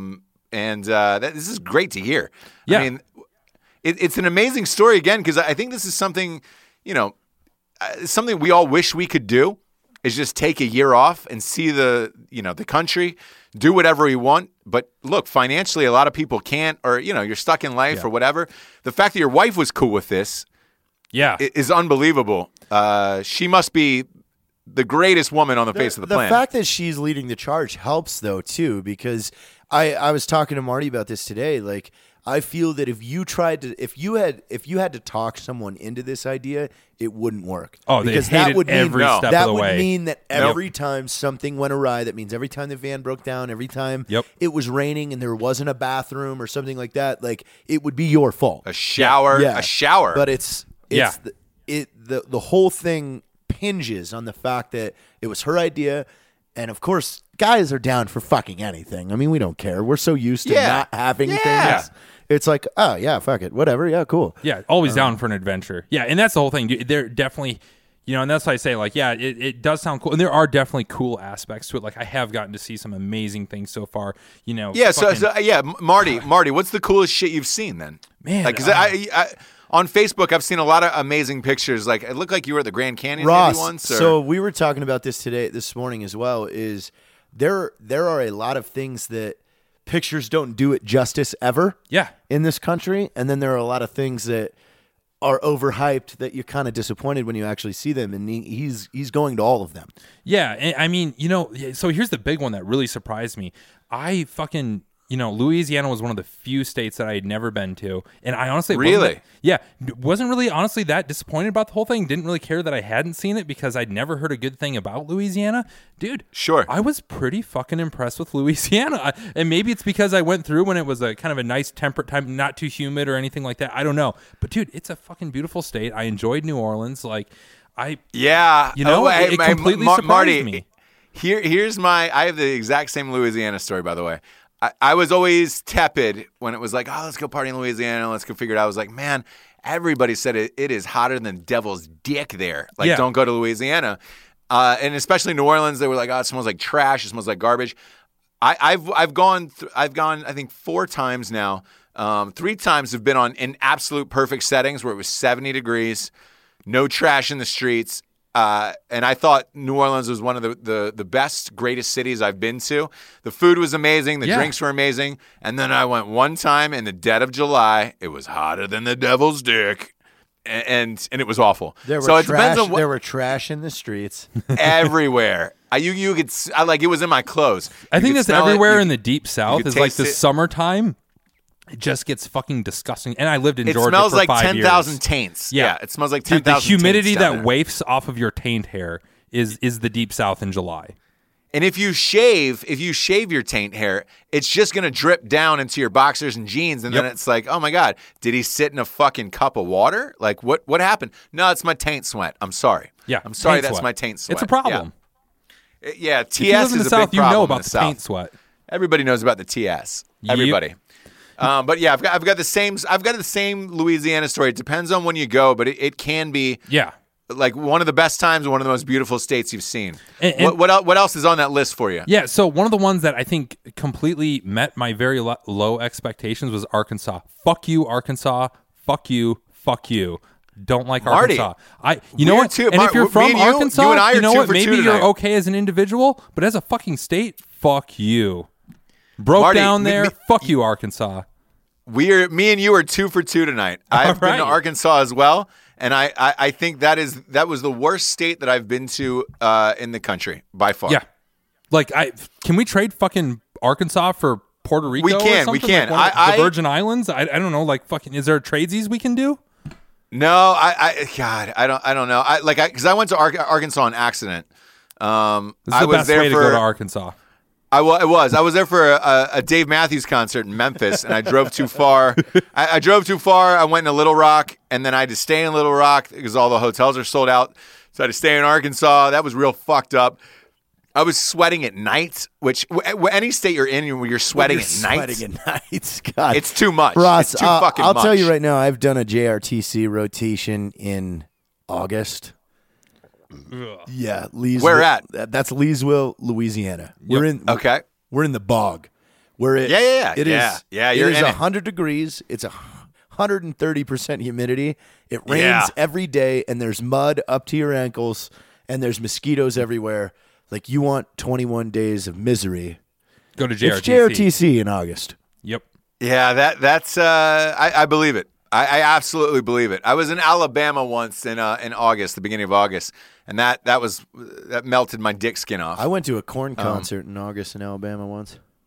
This is great to hear. Yeah. I mean, it's an amazing story again, because I think this is something, something we all wish we could do, is just take a year off and see the country, do whatever we want. But look, financially, a lot of people can't, or you're stuck in life or whatever. The fact that your wife was cool with this, is unbelievable. She must be the greatest woman on the face of the planet. The fact that she's leading the charge helps, though, too, because I was talking to Marty about this today. Like, I feel that if you had to talk someone into this idea, it wouldn't work. Oh, they because hated that would mean every step of that the would way. mean that every time something went awry, that means every time the van broke down, every time Yep. it was raining and there wasn't a bathroom or something like that, like it would be your fault. A shower. Yeah. A shower. But it's Yeah. the whole thing hinges on the fact that it was her idea, and of course, guys are down for fucking anything. I mean, we don't care. We're so used to Yeah. not having Yeah. things. It's like, oh yeah, fuck it, whatever. Yeah, cool. Yeah, always down for an adventure. Yeah, and that's the whole thing. They're definitely, and that's why I say, like, yeah, it does sound cool. And there are definitely cool aspects to it. Like, I have gotten to see some amazing things so far, Yeah, Marty, what's the coolest shit you've seen then? Man, Like, 'cause I on Facebook, I've seen a lot of amazing pictures. Like, it looked like you were at the Grand Canyon Ross, maybe once. Or... so we were talking about this morning as well. Is there are a lot of things that pictures don't do it justice ever. Yeah. In this country, and then there are a lot of things that are overhyped that you're kind of disappointed when you actually see them, and he's going to all of them. Yeah, and I mean, so here's the big one that really surprised me. I fucking, Louisiana was one of the few states that I had never been to, and I honestly wasn't really honestly that disappointed about the whole thing. Didn't really care that I hadn't seen it because I'd never heard a good thing about Louisiana. Dude, sure, I was pretty fucking impressed with Louisiana, and maybe it's because I went through when it was a kind of a nice temperate time, not too humid or anything like that. I don't know, but dude, it's a fucking beautiful state. I enjoyed New Orleans, it completely surprised Marty, me. Here's I have the exact same Louisiana story, by the way. I was always tepid when it was like, oh, let's go party in Louisiana. Let's go figure it out. I was like, man, everybody said it is hotter than devil's dick there. Like, don't go to Louisiana. And especially New Orleans, they were like, oh, it smells like trash. It smells like garbage. I've gone, I think 4 times now. 3 times have been in absolute perfect settings where it was 70 degrees, no trash in the streets. And I thought New Orleans was one of the best, greatest cities I've been to. The food was amazing. The drinks were amazing. And then I went one time in the dead of July. It was hotter than the devil's dick. And it was awful. There were trash in the streets. Everywhere. You could, it was in my clothes. I think that's everywhere in the deep south is like the summertime. It just gets fucking disgusting. And I lived in Georgia for 5 years. It smells like 10,000 taints. Yeah, it smells like 10,000 taints. The humidity that wafts off of your taint hair is the deep south in July. And if you shave your taint hair, it's just going to drip down into your boxers and jeans. And then it's like, oh my God, did he sit in a fucking cup of water? Like, what happened? No, it's my taint sweat. I'm sorry. Yeah. I'm sorry, that's my taint sweat. It's a problem. Yeah, TS if you live in the is South, a big problem. You know about the South. taint sweat. Everybody knows about the TS. Everybody. But yeah, I've got the same Louisiana story. It depends on when you go, but it can be like one of the best times, one of the most beautiful states you've seen. And what else is on that list for you? Yeah, so one of the ones that I think completely met my very low expectations was Arkansas. Fuck you, Arkansas. Fuck you. Fuck you. Don't like Marty, Arkansas. You know what? And if you're from Arkansas, you know what? Maybe you're okay as an individual, but as a fucking state, fuck you. Broke down there. Fuck you, Arkansas. Me and you are 2 for 2 tonight. I've been to Arkansas as well, and I think that was the worst state that I've been to in the country by far. Yeah, like can we trade fucking Arkansas for Puerto Rico? We can. Like the Virgin Islands. I don't know. Like fucking, is there tradesies we can do? No, God, I don't know. Because I went to Arkansas on accident. This is the best way to go to Arkansas. I was there for a Dave Matthews concert in Memphis, and I drove too far. I drove too far. I went into Little Rock, and then I had to stay in Little Rock because all the hotels are sold out. So I had to stay in Arkansas. That was real fucked up. I was sweating at night, which any state you're in, you're sweating at night. Sweating at night, God, it's too much. Ross, it's too fucking much. I'll tell you right now, I've done a JRTC rotation in August. Yeah, Leesville. Where at? That's Leesville, Louisiana. We're in the bog. Where it It is 100 degrees. It's 130% humidity. It rains every day, and there's mud up to your ankles, and there's mosquitoes everywhere. Like, you want 21 days of misery. Go to JRTC. It's JRTC in August. Yep. Yeah, that's I believe it. I absolutely believe it. I was in Alabama once in August, the beginning of August, and that melted my dick skin off. I went to a Korn concert in August in Alabama once.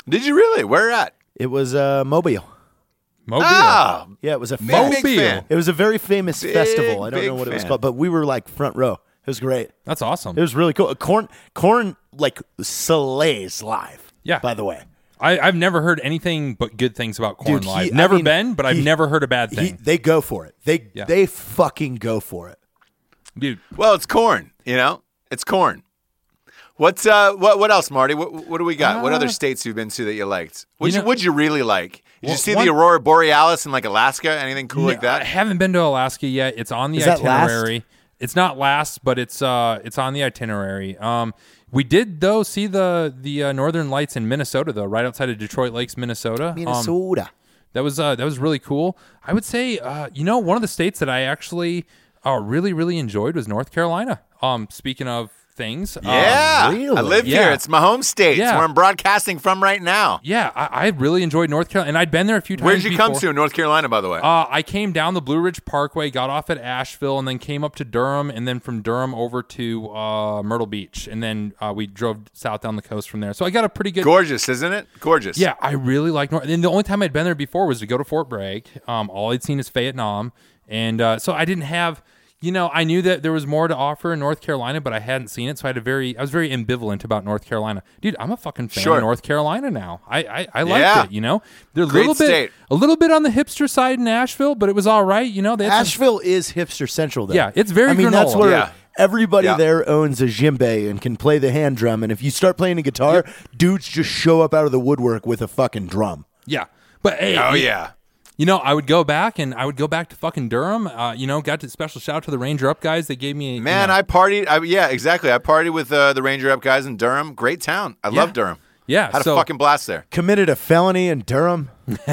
Did you really? Where at? It was Mobile. Mobile. Ah, Yeah, it was a big fan. It was a very famous Big, festival. I don't big know what it was fan. called, but we were like front row. It was great. That's awesome. It was really cool. Korn like slays live. Yeah. By the way, I've never heard anything but good things about Korn Dude, live. I Never mean, been, but I've never heard a bad thing. they go for it. They fucking go for it. Dude, Well, it's Korn. It's Korn. What's what else, Marty? What do we got? What other states you've been to that you liked? What'd you really like? Did you see the Aurora Borealis in like Alaska? Anything cool like I that? haven't been to Alaska yet. It's on the Is that last? itinerary. It's not last, but it's on the itinerary. We did though see the Northern Lights in Minnesota though, right outside of Detroit Lakes, Minnesota. Minnesota. That was really cool. I would say one of the states that I actually really really enjoyed was North Carolina. Speaking of things, Yeah, really? I live Yeah. here. It's my home state. It's Yeah. where I'm broadcasting from right now. yeah, I really enjoyed North Carolina, and I'd been there a few times. Where'd you come before. to in North Carolina, by the way? I came down the Blue Ridge Parkway, got off at Asheville, and then came up to Durham, and then from Durham over to Myrtle Beach, and then we drove south down the coast from there. So I got a pretty good. Gorgeous, isn't it? Gorgeous. Yeah, I really like North. And the only time I'd been there before was to go to Fort Bragg. All I'd seen is Vietnam, and so I didn't have. I knew that there was more to offer in North Carolina, but I hadn't seen it, so I was very ambivalent about North Carolina. Dude, I'm a fucking fan of North Carolina now. I liked it. They're Great a little bit on the hipster side in Asheville, but it was all right. They had some- Asheville is hipster central, though. Yeah, it's very I mean, that's granola. where Yeah. everybody Yeah. there owns a djembe and can play the hand drum. And if you start playing a guitar, dudes just show up out of the woodwork with a fucking drum. Yeah, but hey, Oh yeah. I would go back to fucking Durham. Got to special shout out to the Ranger Up guys. They gave me Man, I partied. Yeah, exactly. I partied with the Ranger Up guys in Durham. Great town. I love Durham. yeah. Had so a fucking blast there. Committed a felony in Durham.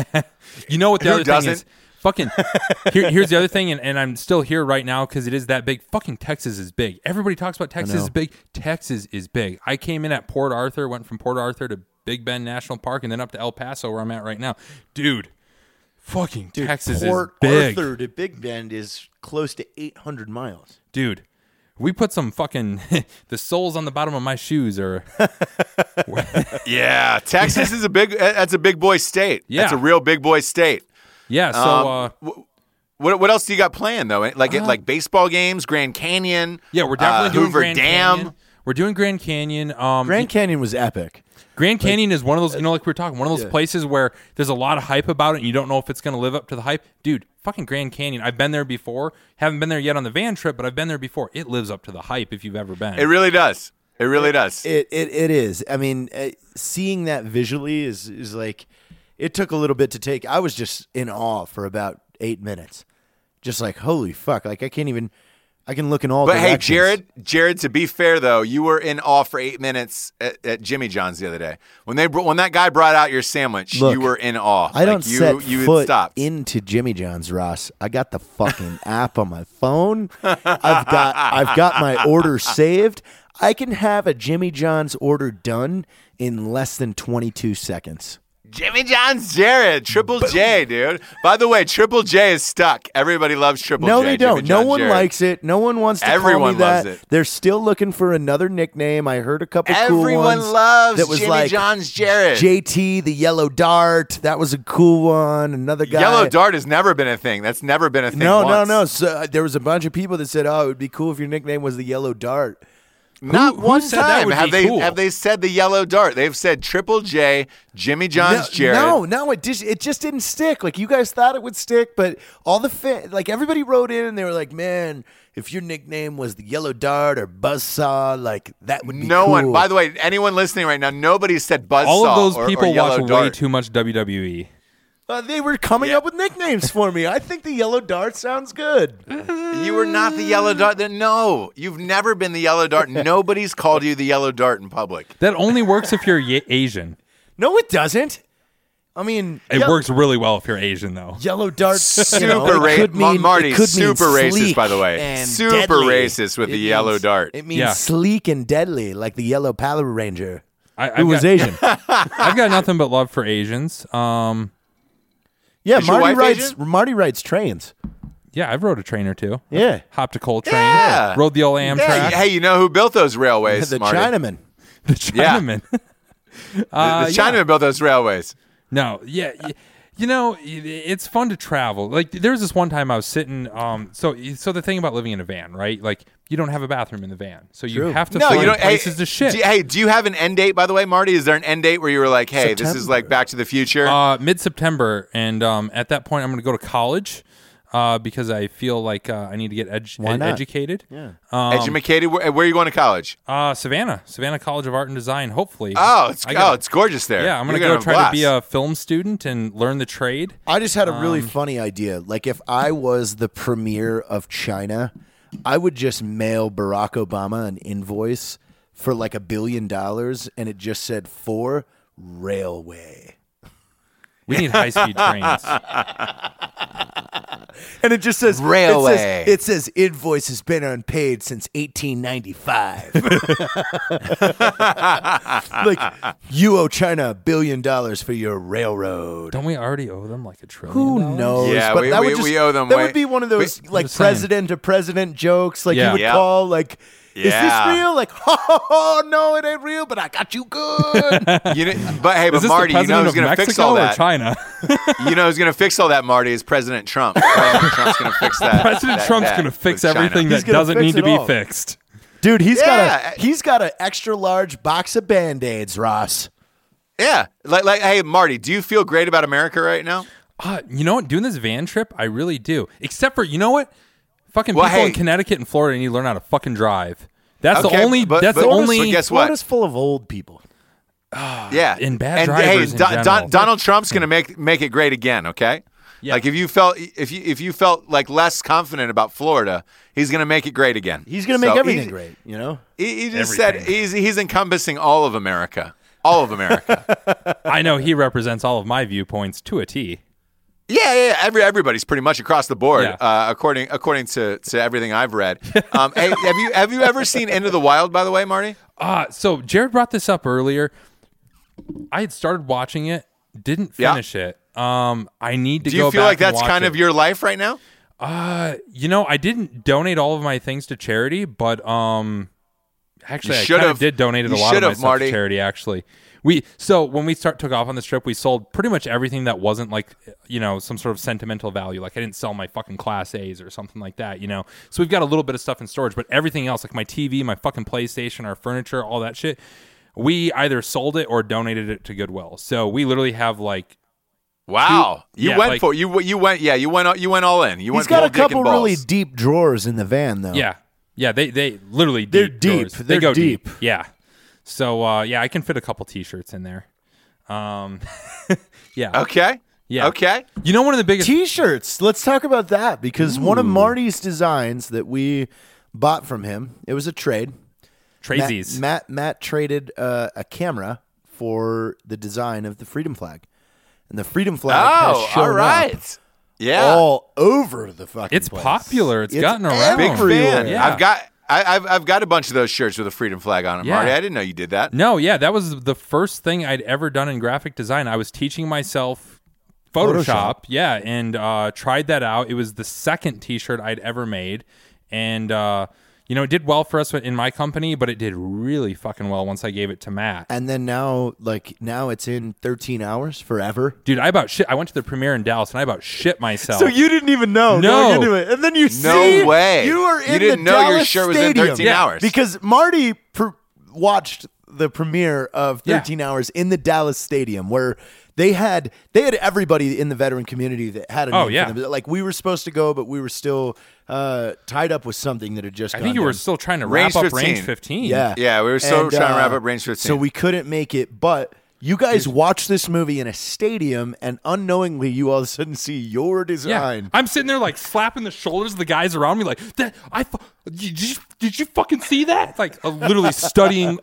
you know what the Who other doesn't? thing is? Fucking here's the other thing, and I'm still here right now because it is that big. Fucking Texas is big. Everybody talks about Texas is big. Texas is big. I came in at Port Arthur, went from Port Arthur to Big Bend National Park, and then up to El Paso where I'm at right now, dude. Fucking Texas Port is big, Arthur to Big Bend is close to 800 miles. dude. We put some fucking the soles on the bottom of my shoes, or Yeah, Texas is that's a big boy state. Yeah. That's a real big boy state. yeah. So What else do you got planned though? Like baseball games, Grand Canyon. yeah, we're definitely doing Hoover Grand Dam. Canyon. We're doing Grand Canyon. Grand Canyon was epic. Grand Canyon is one of those, like we were talking, one of those Yeah. places where there's a lot of hype about it and you don't know if it's going to live up to the hype. Dude, fucking Grand Canyon. I've been there before. Haven't been there yet on the van trip, but I've been there before. It lives up to the hype if you've ever been. It really does. It really does. It is. I mean, seeing that visually is like, it took a little bit to take. I was just in awe for about 8 minutes. Just like, holy fuck. Like, I can look in all But hey, directions. Jared. To be fair though, you were in awe for 8 minutes at Jimmy John's the other day when that guy brought out your sandwich. Look, you were in awe. I don't set you had foot stopped. into Jimmy John's, Ross. I got the fucking app on my phone. I've got my order saved. I can have a Jimmy John's order done in less than 22 seconds. Jimmy John's Jared, Triple J, dude. By the way, Triple J is stuck. Everybody loves Triple J. No, they don't. Jimmy No John one Jared. likes it. No one wants to Everyone call me that. loves it. They're still looking for another nickname. I heard a couple cool Everyone ones. loves that was Jimmy like John's Jared. JT the Yellow Dart. That was a cool one. Another guy. Yellow Dart has never been a thing. That's never been a thing. No. once. So, there was a bunch of people that said, "Oh, it would be cool if your nickname was the Yellow Dart." Not who one said that time would have be they cool? have they said the Yellow Dart. They've said Triple J, Jimmy John's Jared. No, it just didn't stick. Like you guys thought it would stick, but all the like everybody wrote in and they were like, "Man, if your nickname was the Yellow Dart or Buzzsaw, like that would be No cool." one. By the way, anyone listening right now, nobody said Buzzsaw. All of those or people Yellow watch Dart. way too much WWE. They were coming up with nicknames for me. I think the Yellow Dart sounds good. You were not the Yellow Dart. No, you've never been the Yellow Dart. Nobody's called you the Yellow Dart in public. That only works if you're Asian. No, it doesn't. I mean, It works really well if you're Asian, though. Yellow Dart. Super Marty, Marty, super racist, by the way. Super deadly. racist with the Yellow Dart. It means Yeah. sleek and deadly, like the Yellow Power Ranger, I've who was got- Asian. I've got nothing but love for Asians. Yeah, Is your wife Marty rides trains. Yeah, I've rode a train or two. Yeah. Hopped a coal train. Yeah. Rode the old Amtrak. Yeah, hey, you know who built those railways, The Marty? Chinaman. The Chinaman. The Chinamen built those railways. No, yeah. You know, it's fun to travel. Like, there was this one time I was sitting. So the thing about living in a van, right? Like, you don't have a bathroom in the van, so you have to find places to shit. Do you have an end date, by the way, Marty? Is there an end date where you were like, hey, September. this is like Back to the Future? Mid-September, and at that point, I'm going to go to college because I feel like I need to get educated. Yeah. Educated? Where are you going to college? Savannah College of Art and Design. Hopefully. It's gorgeous there. Yeah, I'm going to go try to be a film student and learn the trade. I just had a really funny idea. Like, if I was the premier of China, I would just mail Barack Obama an invoice for like $1 billion, and it just said for railway. We need high-speed trains. And it just says railway. It says invoice has been unpaid since 1895. Like, you owe China $1 billion for your railroad. Don't we already owe them like $1 trillion? Who knows? Yeah, but we owe them. That would be one of those like just saying. president to president jokes. Like, Yeah. you would Yeah. call like, is this Yeah. real? Like, oh, no, it ain't real, but I got you good. But hey, Is but this Marty, the you know president who's of going to Mexico fix all or that? China? You know who's going to fix all that, Marty, is President Trump. President Trump's going to fix that. President Trump's going to fix with China. everything He's that gonna doesn't fix need to it be all. fixed. Dude, he's Yeah. got an extra large box of Band-Aids, Ross. Yeah. Like, hey, Marty, do you feel great about America right now? You know what? Doing this van trip, I really do. Except for, you know what? Fucking Well, people hey. in Connecticut and Florida need to learn how to fucking drive. That's Okay, the only. but That's the only. guess what? Florida's full of old people. Yeah. And bad and drivers in general. Donald Trump's going to make it great again, okay? Yeah. Like, if you felt like less confident about Florida, he's going to make it great again. He's going to make everything great, you know? He just said he's encompassing all of America. All of America. I know he represents all of my viewpoints to a T. Yeah. Everybody's pretty much across the board, Yeah. according to everything I've read. Hey, have you ever seen Into the Wild? By the way, Marty. So Jared brought this up earlier. I had started watching it, didn't finish it. I need to. Do you feel like that's kind of your life right now? You know, I didn't donate all of my things to charity, but actually, I should kind of have. did donate a You lot should of my have, stuff Marty. to charity. Actually, so when we took off on this trip, we sold pretty much everything that wasn't like, you know, some sort of sentimental value. Like, I didn't sell my fucking Class A's or something like that, you know. So we've got a little bit of stuff in storage, but everything else, like my TV, my fucking PlayStation, our furniture, all that shit, we either sold it or donated it to Goodwill. So we literally have like. Wow, you yeah, went like- for you went all in. You He's went got full a couple dick and really balls. deep drawers in the van, though. Yeah, they literally They're deep. deep. drawers. They They're go deep. Yeah. So I can fit a couple T-shirts in there. Yeah. Okay. Yeah. Okay. You know, one of the biggest. T-shirts. Let's talk about that, because one of Marty's designs that we bought from him, it was a trade. Trazies. Matt traded a camera for the design of the freedom flag, and the freedom flag has Oh, shown all right. up Yeah. all over the fucking It's place. popular. It's gotten around. Big everywhere. fan. Yeah. I've got a bunch of those shirts with a freedom flag on them, Yeah. Marty. I didn't know you did that. No, yeah, that was the first thing I'd ever done in graphic design. I was teaching myself Photoshop. Yeah, and tried that out. It was the second T-shirt I'd ever made, and you know, it did well for us in my company, but it did really fucking well once I gave it to Matt. And then now it's in 13 hours forever. Dude, I went to the premiere in Dallas, and I about shit myself. So you didn't even know No. going into it, and then you No way. you were You in didn't the know your Dallas shirt was in Stadium. 13 hours. because Marty watched the premiere of 13 Hours in the Dallas Stadium, where they had everybody in the veteran community that had a name Oh, yeah. for them. Like, we were supposed to go, but we were still tied up with something that had just I gone think you were down. still trying to Range wrap up 15. Range 15. Yeah, we were still And, trying to wrap up Range 15. So we couldn't make it, but you guys watched this movie in a stadium, and unknowingly you all of a sudden see your Yeah. design. I'm sitting there like slapping the shoulders of the guys around me like, did you fucking see that? Like literally stuttering,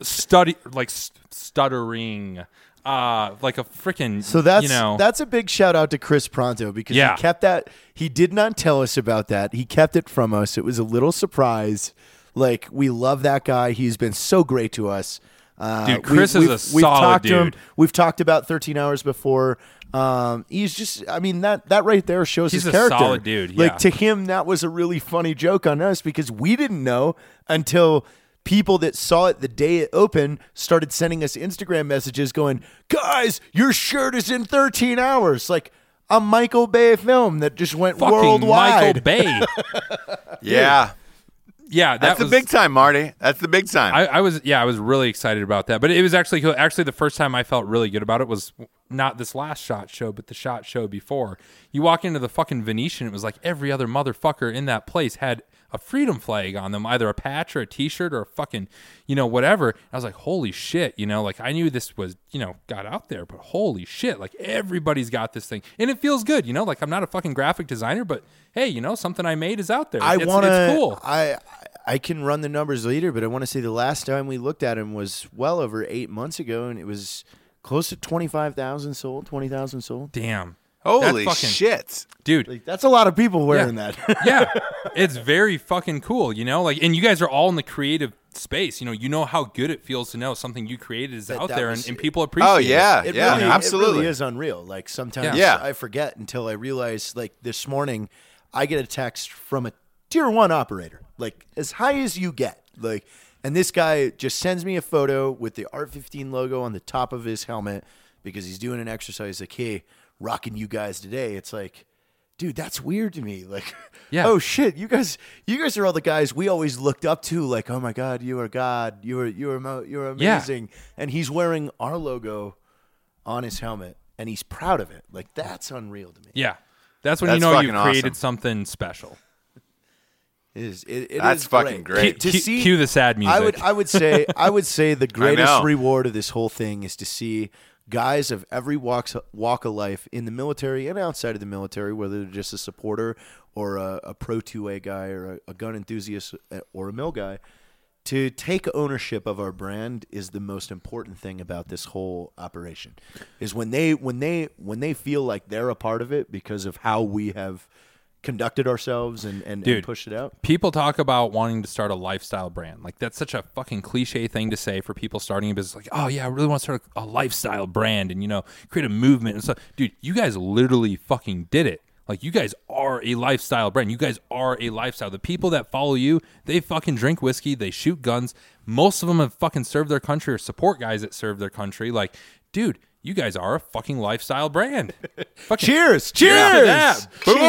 like a freaking. So that's you know, that's a big shout out to Chris Pronto, because Yeah. he kept that. He did not tell us about that. He kept it from us. It was a little surprise. Like, we love that guy. He's been so great to us. Dude, Chris is a we've solid talked to him. dude. We've talked about 13 Hours before. He's just, I mean, that right there shows He's his a character. solid dude, Like, yeah. to him, that was a really funny joke on us, because we didn't know until people that saw it the day it opened started sending us Instagram messages going, guys, your shirt is in 13 hours. Like a Michael Bay film that just went Fucking worldwide. Michael Bay. Yeah. Yeah, That's the big time, Marty. That's the big time. I was really excited about that. But it was actually the first time I felt really good about it was not this last SHOT Show, but the SHOT Show before. You walk into the fucking Venetian, it was like every other motherfucker in that place had a freedom flag on them, either a patch or a t-shirt or a fucking, whatever. I was like, holy shit, like I knew this was, got out there, but holy shit, like everybody's got this thing. And it feels good, like I'm not a fucking graphic designer, but hey, something I made is out there. It's cool. I can run the numbers later, but I want to say the last time we looked at him was well over 8 months ago, and it was close to 25,000 sold, 20,000 sold. Damn. Holy shit. Dude. Like, that's a lot of people wearing that. Yeah. It's very fucking cool, and you guys are all in the creative space. You know how good it feels to know something you created is out there and people appreciate it. Oh, yeah. It Yeah, really, absolutely. It really is unreal. Like, sometimes I forget until I realize, like, this morning, I get a text from a tier 1 operator, like, as high as you get. Like, and this guy just sends me a photo with the R15 logo on the top of his helmet because he's doing an exercise. Like, hey, rocking you guys today. It's like, dude, that's weird to me. Like, oh shit, you guys are all the guys we always looked up to. Like, oh my God, you are God. You're amazing. Yeah. And he's wearing our logo on his helmet, and he's proud of it. Like, that's unreal to me. Yeah, that's when you created something special. That's fucking great. Cue the sad music. I would say the greatest reward of this whole thing is to see guys of every walk of life in the military and outside of the military, whether they're just a supporter or a pro 2A guy or a gun enthusiast or a mill guy, to take ownership of our brand is the most important thing about this whole operation. Is when they feel like they're a part of it because of how we have conducted ourselves and pushed it out. People talk about wanting to start a lifestyle brand. Like, that's such a fucking cliche thing to say for people starting a business. Like, oh yeah, I really want to start a lifestyle brand and create a movement and stuff. Dude, you guys literally fucking did it. Like, you guys are a lifestyle brand. You guys are a lifestyle. The people that follow you, they fucking drink whiskey, they shoot guns. Most of them have fucking served their country or support guys that serve their country. Like, dude, you guys are a fucking lifestyle brand. Cheers! Cheers!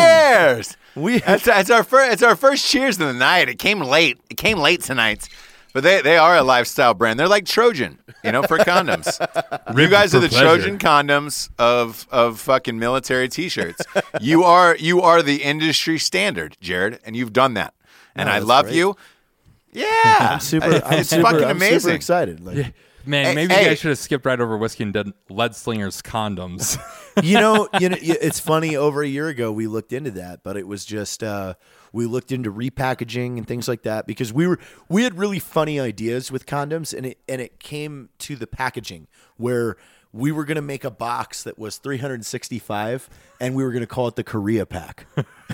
It's our first cheers of the night. It came late. Tonight, but they are a lifestyle brand. They're like Trojan, for condoms. You guys are the Trojan condoms of fucking military t-shirts. You are the industry standard, Jared, and you've done that. And I love you. Yeah, I'm super amazing. Super excited. Like, yeah. Man, maybe you guys should have skipped right over whiskey and did Lead Slinger's condoms. It's funny. Over a year ago, we looked into that, but it was just we looked into repackaging and things like that because we had really funny ideas with condoms, and it came to the packaging where we were going to make a box that was 365, and we were going to call it the Korea pack.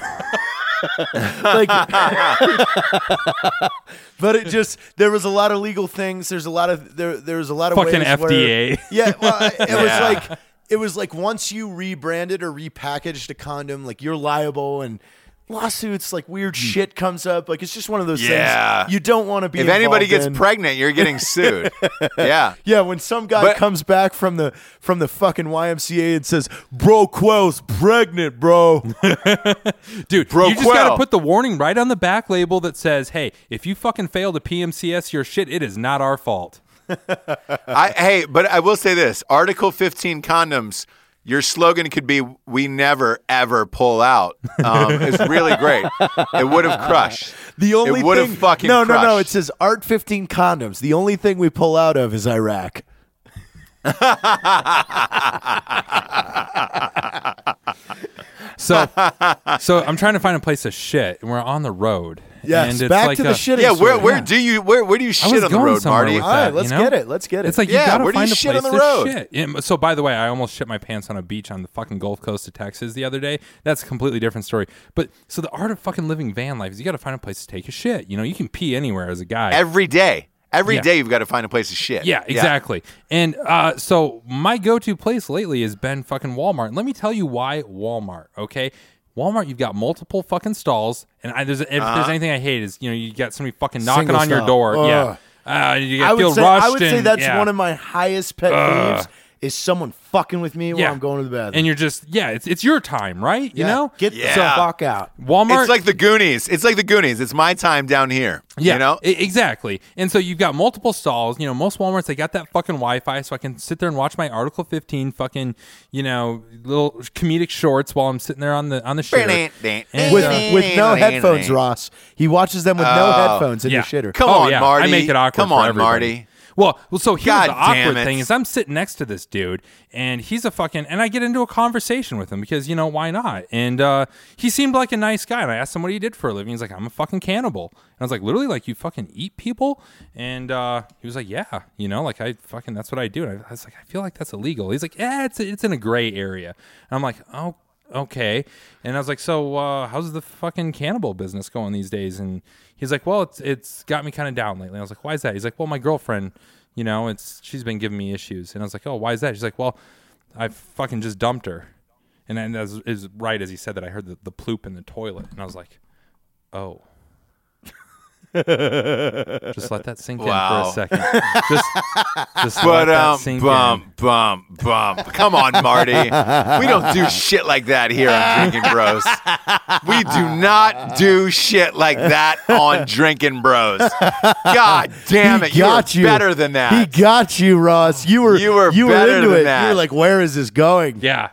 But it just, there was a lot of legal things. There's a lot of there's a lot of fucking ways FDA. It was like once you rebranded or repackaged a condom, like you're liable and lawsuits, like weird shit comes up. Like it's just one of those things you don't want to be. If anybody gets pregnant, you're getting sued. Yeah. When some guy comes back from the fucking YMCA and says, "Bro, Quell's pregnant, bro." Dude, you just gotta put the warning right on the back label that says, "Hey, if you fucking fail to PMCS your shit, it is not our fault." But I will say this: Article 15 condoms. Your slogan could be, "We never, ever pull out." It's really great. It would have crushed. It would have fucking crushed. No. It says Art 15 condoms. The only thing we pull out of is Iraq. So I'm trying to find a place to shit, and we're on the road. Yeah, and it's back like to the shitting. Yeah, story. where do you shit on the road, Marty? All right, let's get it. Let's get it. It's like you gotta where do you find a shit place on the to road? shit. Yeah, so by the way, I almost shit my pants on a beach on the fucking Gulf Coast of Texas the other day. That's a completely different story. But so the art of fucking living van life is you got to find a place to take a shit. You can pee anywhere as a guy. Every day. Every day you've got to find a place to shit. Yeah, exactly. And so my go-to place lately has been fucking Walmart. And let me tell you why Walmart, okay? Walmart, you've got multiple fucking stalls. And if there's anything I hate is, you got somebody fucking knocking Single on your stall. door. Ugh. Yeah. You feel rushed. I would say and- that's yeah. one of my highest pet peeves is someone fucking with me while I'm going to the bathroom. And you're just, it's your time, right? You know? Get the fuck out. Walmart. It's like the Goonies. It's my time down here. Yeah, You know? Exactly. And so you've got multiple stalls. Most Walmarts, they got that fucking Wi-Fi, so I can sit there and watch my Article 15 fucking, little comedic shorts while I'm sitting there on the shitter. And, With no headphones, Ross. He watches them with no headphones in the shitter. Come on, yeah. Marty. I make it awkward Come for on, everybody. Marty. Well, so here's God the awkward damn it. thing is I'm sitting next to this dude, and he's a fucking, and I get into a conversation with him because, why not? And he seemed like a nice guy, and I asked him what he did for a living. He's like, I'm a fucking cannibal. And I was like, literally, like, you fucking eat people? And he was like, yeah, like, I fucking, that's what I do. And I was like, I feel like that's illegal. He's like, yeah, it's in a gray area. And I'm like, oh, okay. And I was like, so how's the fucking cannibal business going these days? And he's like, well, it's got me kind of down lately. I was like, why is that? He's like, well, my girlfriend, she's been giving me issues. And I was like, oh, why is that? She's like, well, I fucking just dumped her. And then as is right as he said that, I heard the ploop in the toilet. And I was like, oh. Just let that sink in for a second. Just let that sink in. Come on, Marty. We don't do shit like that here on Drinking Bros. We do not do shit like that on Drinking Bros. God damn it, you better than that. He got you, Ross. You were better into than it. that. You were like, where is this going? Yeah.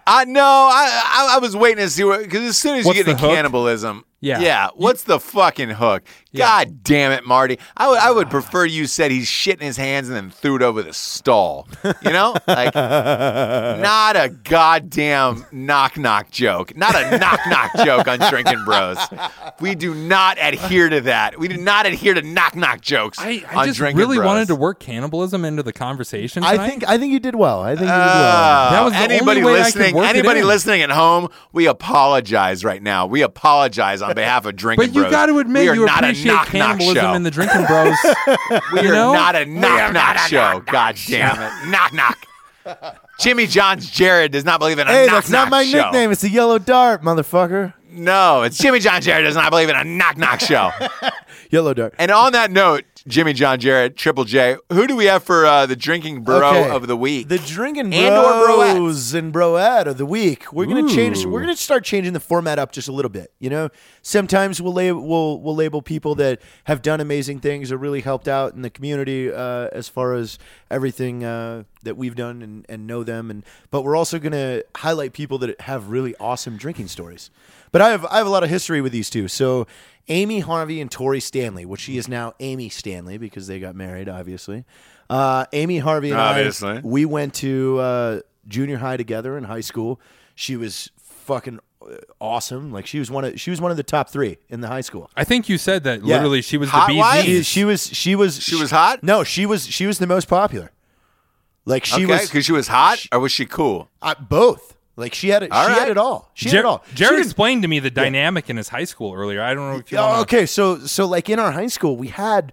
I was waiting to see because as soon as What's you get the into hook? cannibalism. Yeah. What's the fucking hook? God damn it, Marty. I would prefer you said he's shitting his hands and then threw it over the stall. Like, not a goddamn knock-knock joke. Not a knock-knock joke on Drinking Bros. We do not adhere to that. We do not adhere to knock-knock jokes I on just Drinking really Bros. wanted to work cannibalism into the conversation tonight. I think you did well. That was the anybody only way I could listening. work it Anybody in. listening at home, we apologize right now. We apologize on behalf of Drinking But you Bros. got to admit, we are you not appreciate a knock-knock cannibalism show. in the Drinking Bros. We are not a knock-knock show. God damn it, knock-knock. Jimmy John's Jared does not believe in a Hey, knock-knock that's not my show. nickname. It's a yellow dart, motherfucker. No, it's Jimmy John Jared does not believe in a knock-knock show. Yellow dart. And on that note, Jimmy John Jared, Triple J, who do we have for the Drinking Bro of the Week? The Drinking And/or Bros and Broette of the week. We're gonna change. We're gonna start changing the format up just a little bit. Sometimes we'll label people that have done amazing things or really helped out in the community as far as everything that we've done and know them. But we're also gonna highlight people that have really awesome drinking stories. But I have a lot of history with these two. So Amy Harvey and Tori Stanley, which she is now Amy Stanley because they got married, obviously. Amy Harvey and Obviously. we went to junior high together in high school. She was fucking awesome. Like she was one of the top 3 in the high school. I think you said that literally she was Hot the wife? BZ. She was hot? No, she was the most popular. Like she was because she was hot, or was she cool? both. Like she had it. All She right. had it all. She had it all. She Jared didn't- explained to me the dynamic in his high school earlier. I don't know if you Oh, want to. okay, so like in our high school, we had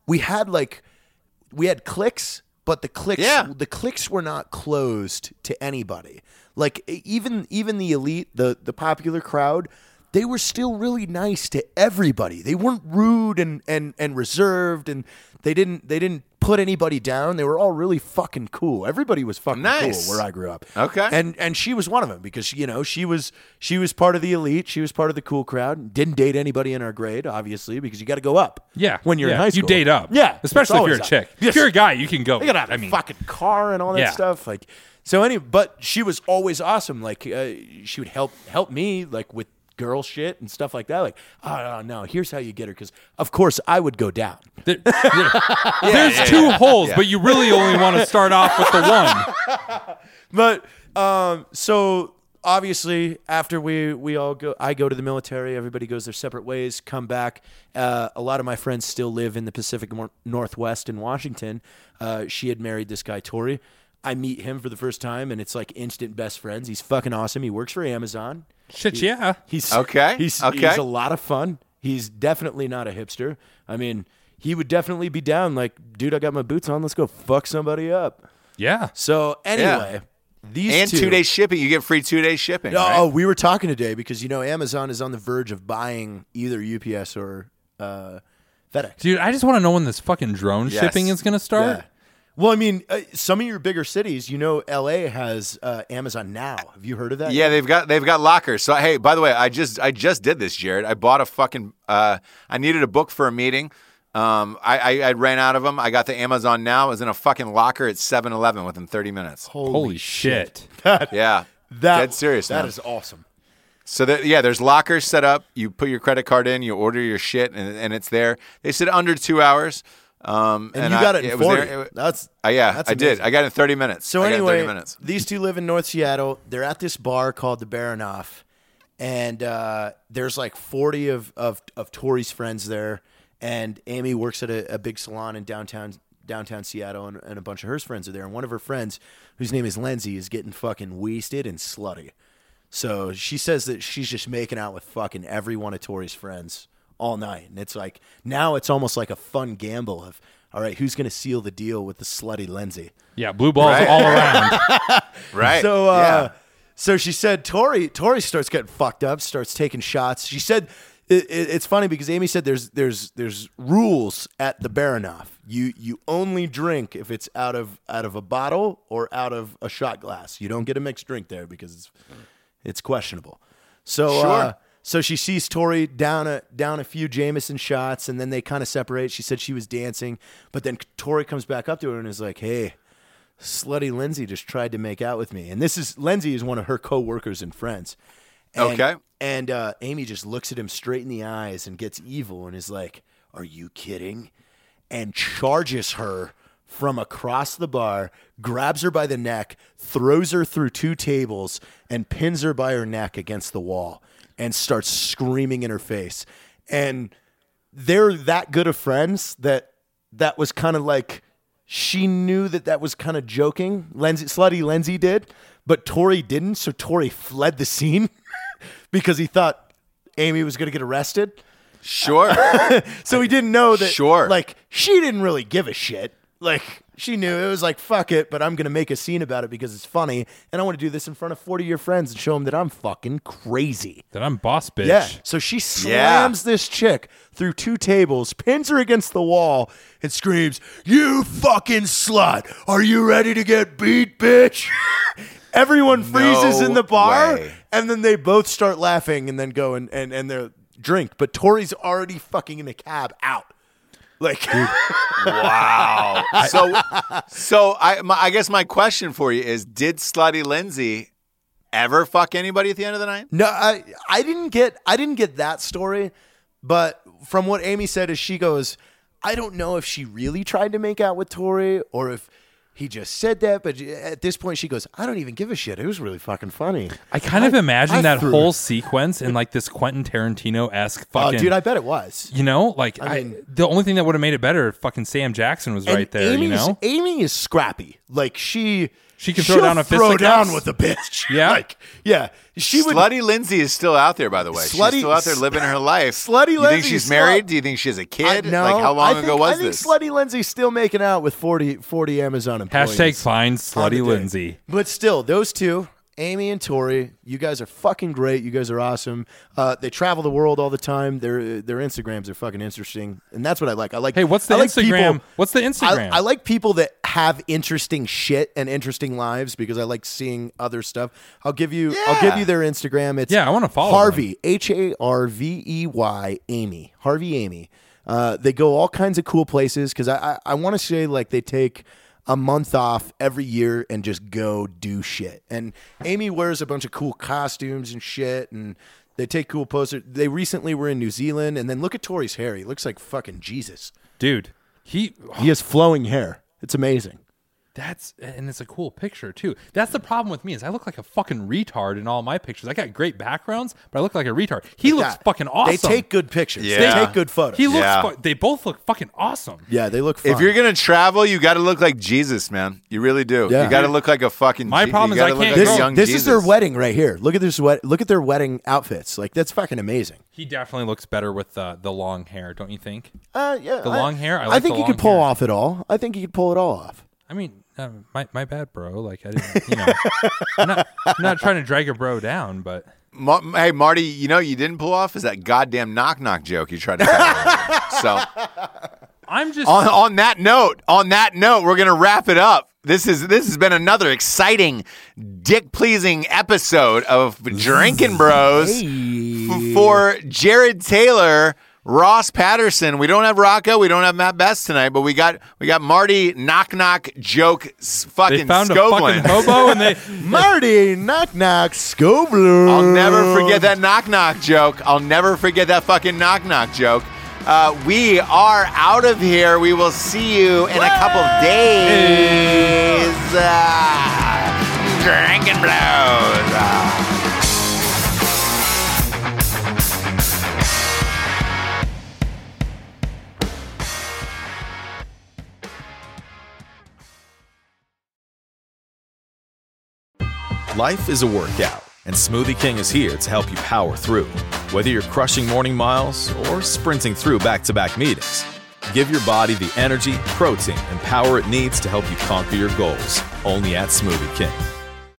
cliques, but the cliques were not closed to anybody. Like even the elite, the popular crowd, they were still really nice to everybody. They weren't rude and reserved, and they didn't put anybody down. They were all really fucking cool. Everybody was fucking Nice. cool where I grew up. Okay. And she was one of them because she was part of the elite. She was part of the cool crowd. Didn't date anybody in our grade, obviously, because you got to go up. Yeah. when you're in high school, You date up. Yeah, Especially it's if you're a always chick. up. Yes. If you're a guy, you can go. You gotta have a fucking car and all that Yeah. stuff. Like so. But she was always awesome. Like she would help me like with girl shit and stuff like that. Like, oh no, here's how you get her. Because of course I would go down. There's 2 holes, but you really only want to start off with the one. But so obviously after we all go, I go to the military. Everybody goes their separate ways. Come back. A lot of my friends still live in the Pacific Northwest in Washington. She had married this guy Tori. I meet him for the first time, and it's like instant best friends. He's fucking awesome. He works for Amazon. Shit, yeah. He's Okay. He's Okay. a lot of fun. He's definitely not a hipster. I mean, he would definitely be down. Like, dude, I got my boots on. Let's go fuck somebody up. Yeah. So anyway, these And two. 2-day shipping. You get free 2-day shipping. right? Oh, we were talking today because Amazon is on the verge of buying either UPS or FedEx. Dude, I just want to know when this fucking drone Yes. shipping is going to start. Yeah. Well, I mean, some of your bigger cities, LA has Amazon Now. Have you heard of that? Yeah, they've got lockers. So hey, by the way, I just did this, Jared. I bought a fucking. I needed a book for a meeting. I ran out of them. I got the Amazon Now. I was in a fucking locker at 7-Eleven within 30 minutes. Holy shit. Yeah, dead serious. That man. is awesome. So there's lockers set up. You put your credit card in, you order your shit, and it's there. They said under 2 hours. And you got it in 40. That's I amazing. did. I got it in 30 minutes. So I got it in anyway, 30 minutes. these two live in North Seattle. They're at this bar called the Baranoff, and there's like 40 of Tori's friends there. And Amy works at a big salon in downtown Seattle, and a bunch of her friends are there. And one of her friends, whose name is Lindsay, is getting fucking wasted and slutty. So she says that she's just making out with fucking every one of Tori's friends all night. And it's like, now it's almost like a fun gamble of, all right, who's going to seal the deal with the slutty Lindsay? Yeah, blue balls all around. Right. So, so she said Tori starts getting fucked up, starts taking shots. She said it's funny because Amy said there's rules at the Baranoff. You only drink if it's out of a bottle or out of a shot glass. You don't get a mixed drink there because it's questionable. So Sure. So she sees Tori down a few Jameson shots, and then they kind of separate. She said she was dancing, but then Tori comes back up to her and is like, "Hey, slutty Lindsay just tried to make out with me." And Lindsay is one of her coworkers and friends. And, Okay. And Amy just looks at him straight in the eyes and gets evil and is like, "Are you kidding?" And charges her from across the bar, grabs her by the neck, throws her through 2 tables, and pins her by her neck against the wall and starts screaming in her face. And they're that good of friends that was kind of like, she knew that was kind of joking. Slutty Lindsay did, but Tori didn't. So Tori fled the scene because he thought Amy was going to get arrested. Sure. So he didn't know that, Sure. like, she didn't really give a shit. Like, she knew it was like, fuck it, but I'm going to make a scene about it because it's funny. And I want to do this in front of 40 of your friends and show them that I'm fucking crazy. That I'm boss bitch. Yeah. So she slams this chick through 2 tables, pins her against the wall, and screams, "You fucking slut. Are you ready to get beat, bitch?" Everyone freezes in the bar, way. and then they both start laughing and then go and their drink. But Tori's already fucking in a cab out. Like, Wow. So I guess my question for you is: did slutty Lindsay ever fuck anybody at the end of the night? no, I didn't get that story, but from what Amy said is she goes, I don't know if she really tried to make out with Tori or if he just said that, but at this point she goes, I don't even give a shit. It was really fucking funny. I kind of imagine that threw- whole sequence in like this Quentin Tarantino-esque fucking... dude, I bet it was. You know, like I mean- the only thing that would have made it better, fucking Sam Jackson was right there. You know, Amy is scrappy. Like she can throw she'll down a throw down fisticuffs. with a bitch. Yeah. like yeah, she would. Slutty Lindsay is still out there, by the way. She's still out there living her life. Slutty You think Lindsay she's slut- married? Do you think she has a kid? No, Like, how long ago was I think this? Slutty Lindsay's still making out with 40 Amazon employees. Hashtag find on the slutty day. Lindsay. But still, those two, Amy and Tori, you guys are fucking great. You guys are awesome. They travel the world all the time. Their Instagrams are fucking interesting, and that's what I like. I like. Hey, what's the I like Instagram? people- What's the Instagram? I like people that have interesting shit and interesting lives because I like seeing other stuff. I'll give you their Instagram. It's Yeah, I wanna follow Harvey Harvey Amy Harvey Amy. They go all kinds of cool places because I want to say like they take a month off every year and just go do shit. And Amy wears a bunch of cool costumes and shit, and they take cool poses. They recently were in New Zealand, and then look at Tori's hair. He looks like fucking Jesus. Dude, He has flowing hair. It's amazing. and it's a cool picture too. That's the problem with me is I look like a fucking retard in all my pictures. I got great backgrounds, but I look like a retard. He looks Yeah. fucking awesome. They take good pictures. Yeah. They take good photos. He looks. Yeah. They both look fucking awesome. yeah, they look fun. If you're gonna travel, you got to look like Jesus, man. You really do. Yeah. You got to look like a fucking. My problem you is I gotta look can't like go- a young this Jesus. is their wedding right here. Look at this. Look at their wedding outfits. Like that's fucking amazing. He definitely looks better with the long hair, don't you think? Yeah, The long hair? I I like think the he could long pull hair. off it all. I think he could pull it all off. I mean, my bad, bro. Like I didn't, I'm not trying to drag a bro down, but Hey, Marty, you know you didn't pull off is that goddamn knock joke you tried to tell. So I'm just on that note, we're gonna wrap it up. This has been another exciting, dick-pleasing episode of Drinking Bros. For Jared Taylor, Ross Patterson. We don't have Rocco. We don't have Matt Best tonight, but we got Marty knock joke fucking they found Scoblin. a fucking hobo and they Marty knock Scoblin. I'll never forget that knock joke. I'll never forget that fucking knock joke. We are out of here. We will see you in a couple days. Drinking Bros. Life is a workout, and Smoothie King is here to help you power through. Whether you're crushing morning miles or sprinting through back-to-back meetings, give your body the energy, protein, and power it needs to help you conquer your goals. Only at Smoothie King.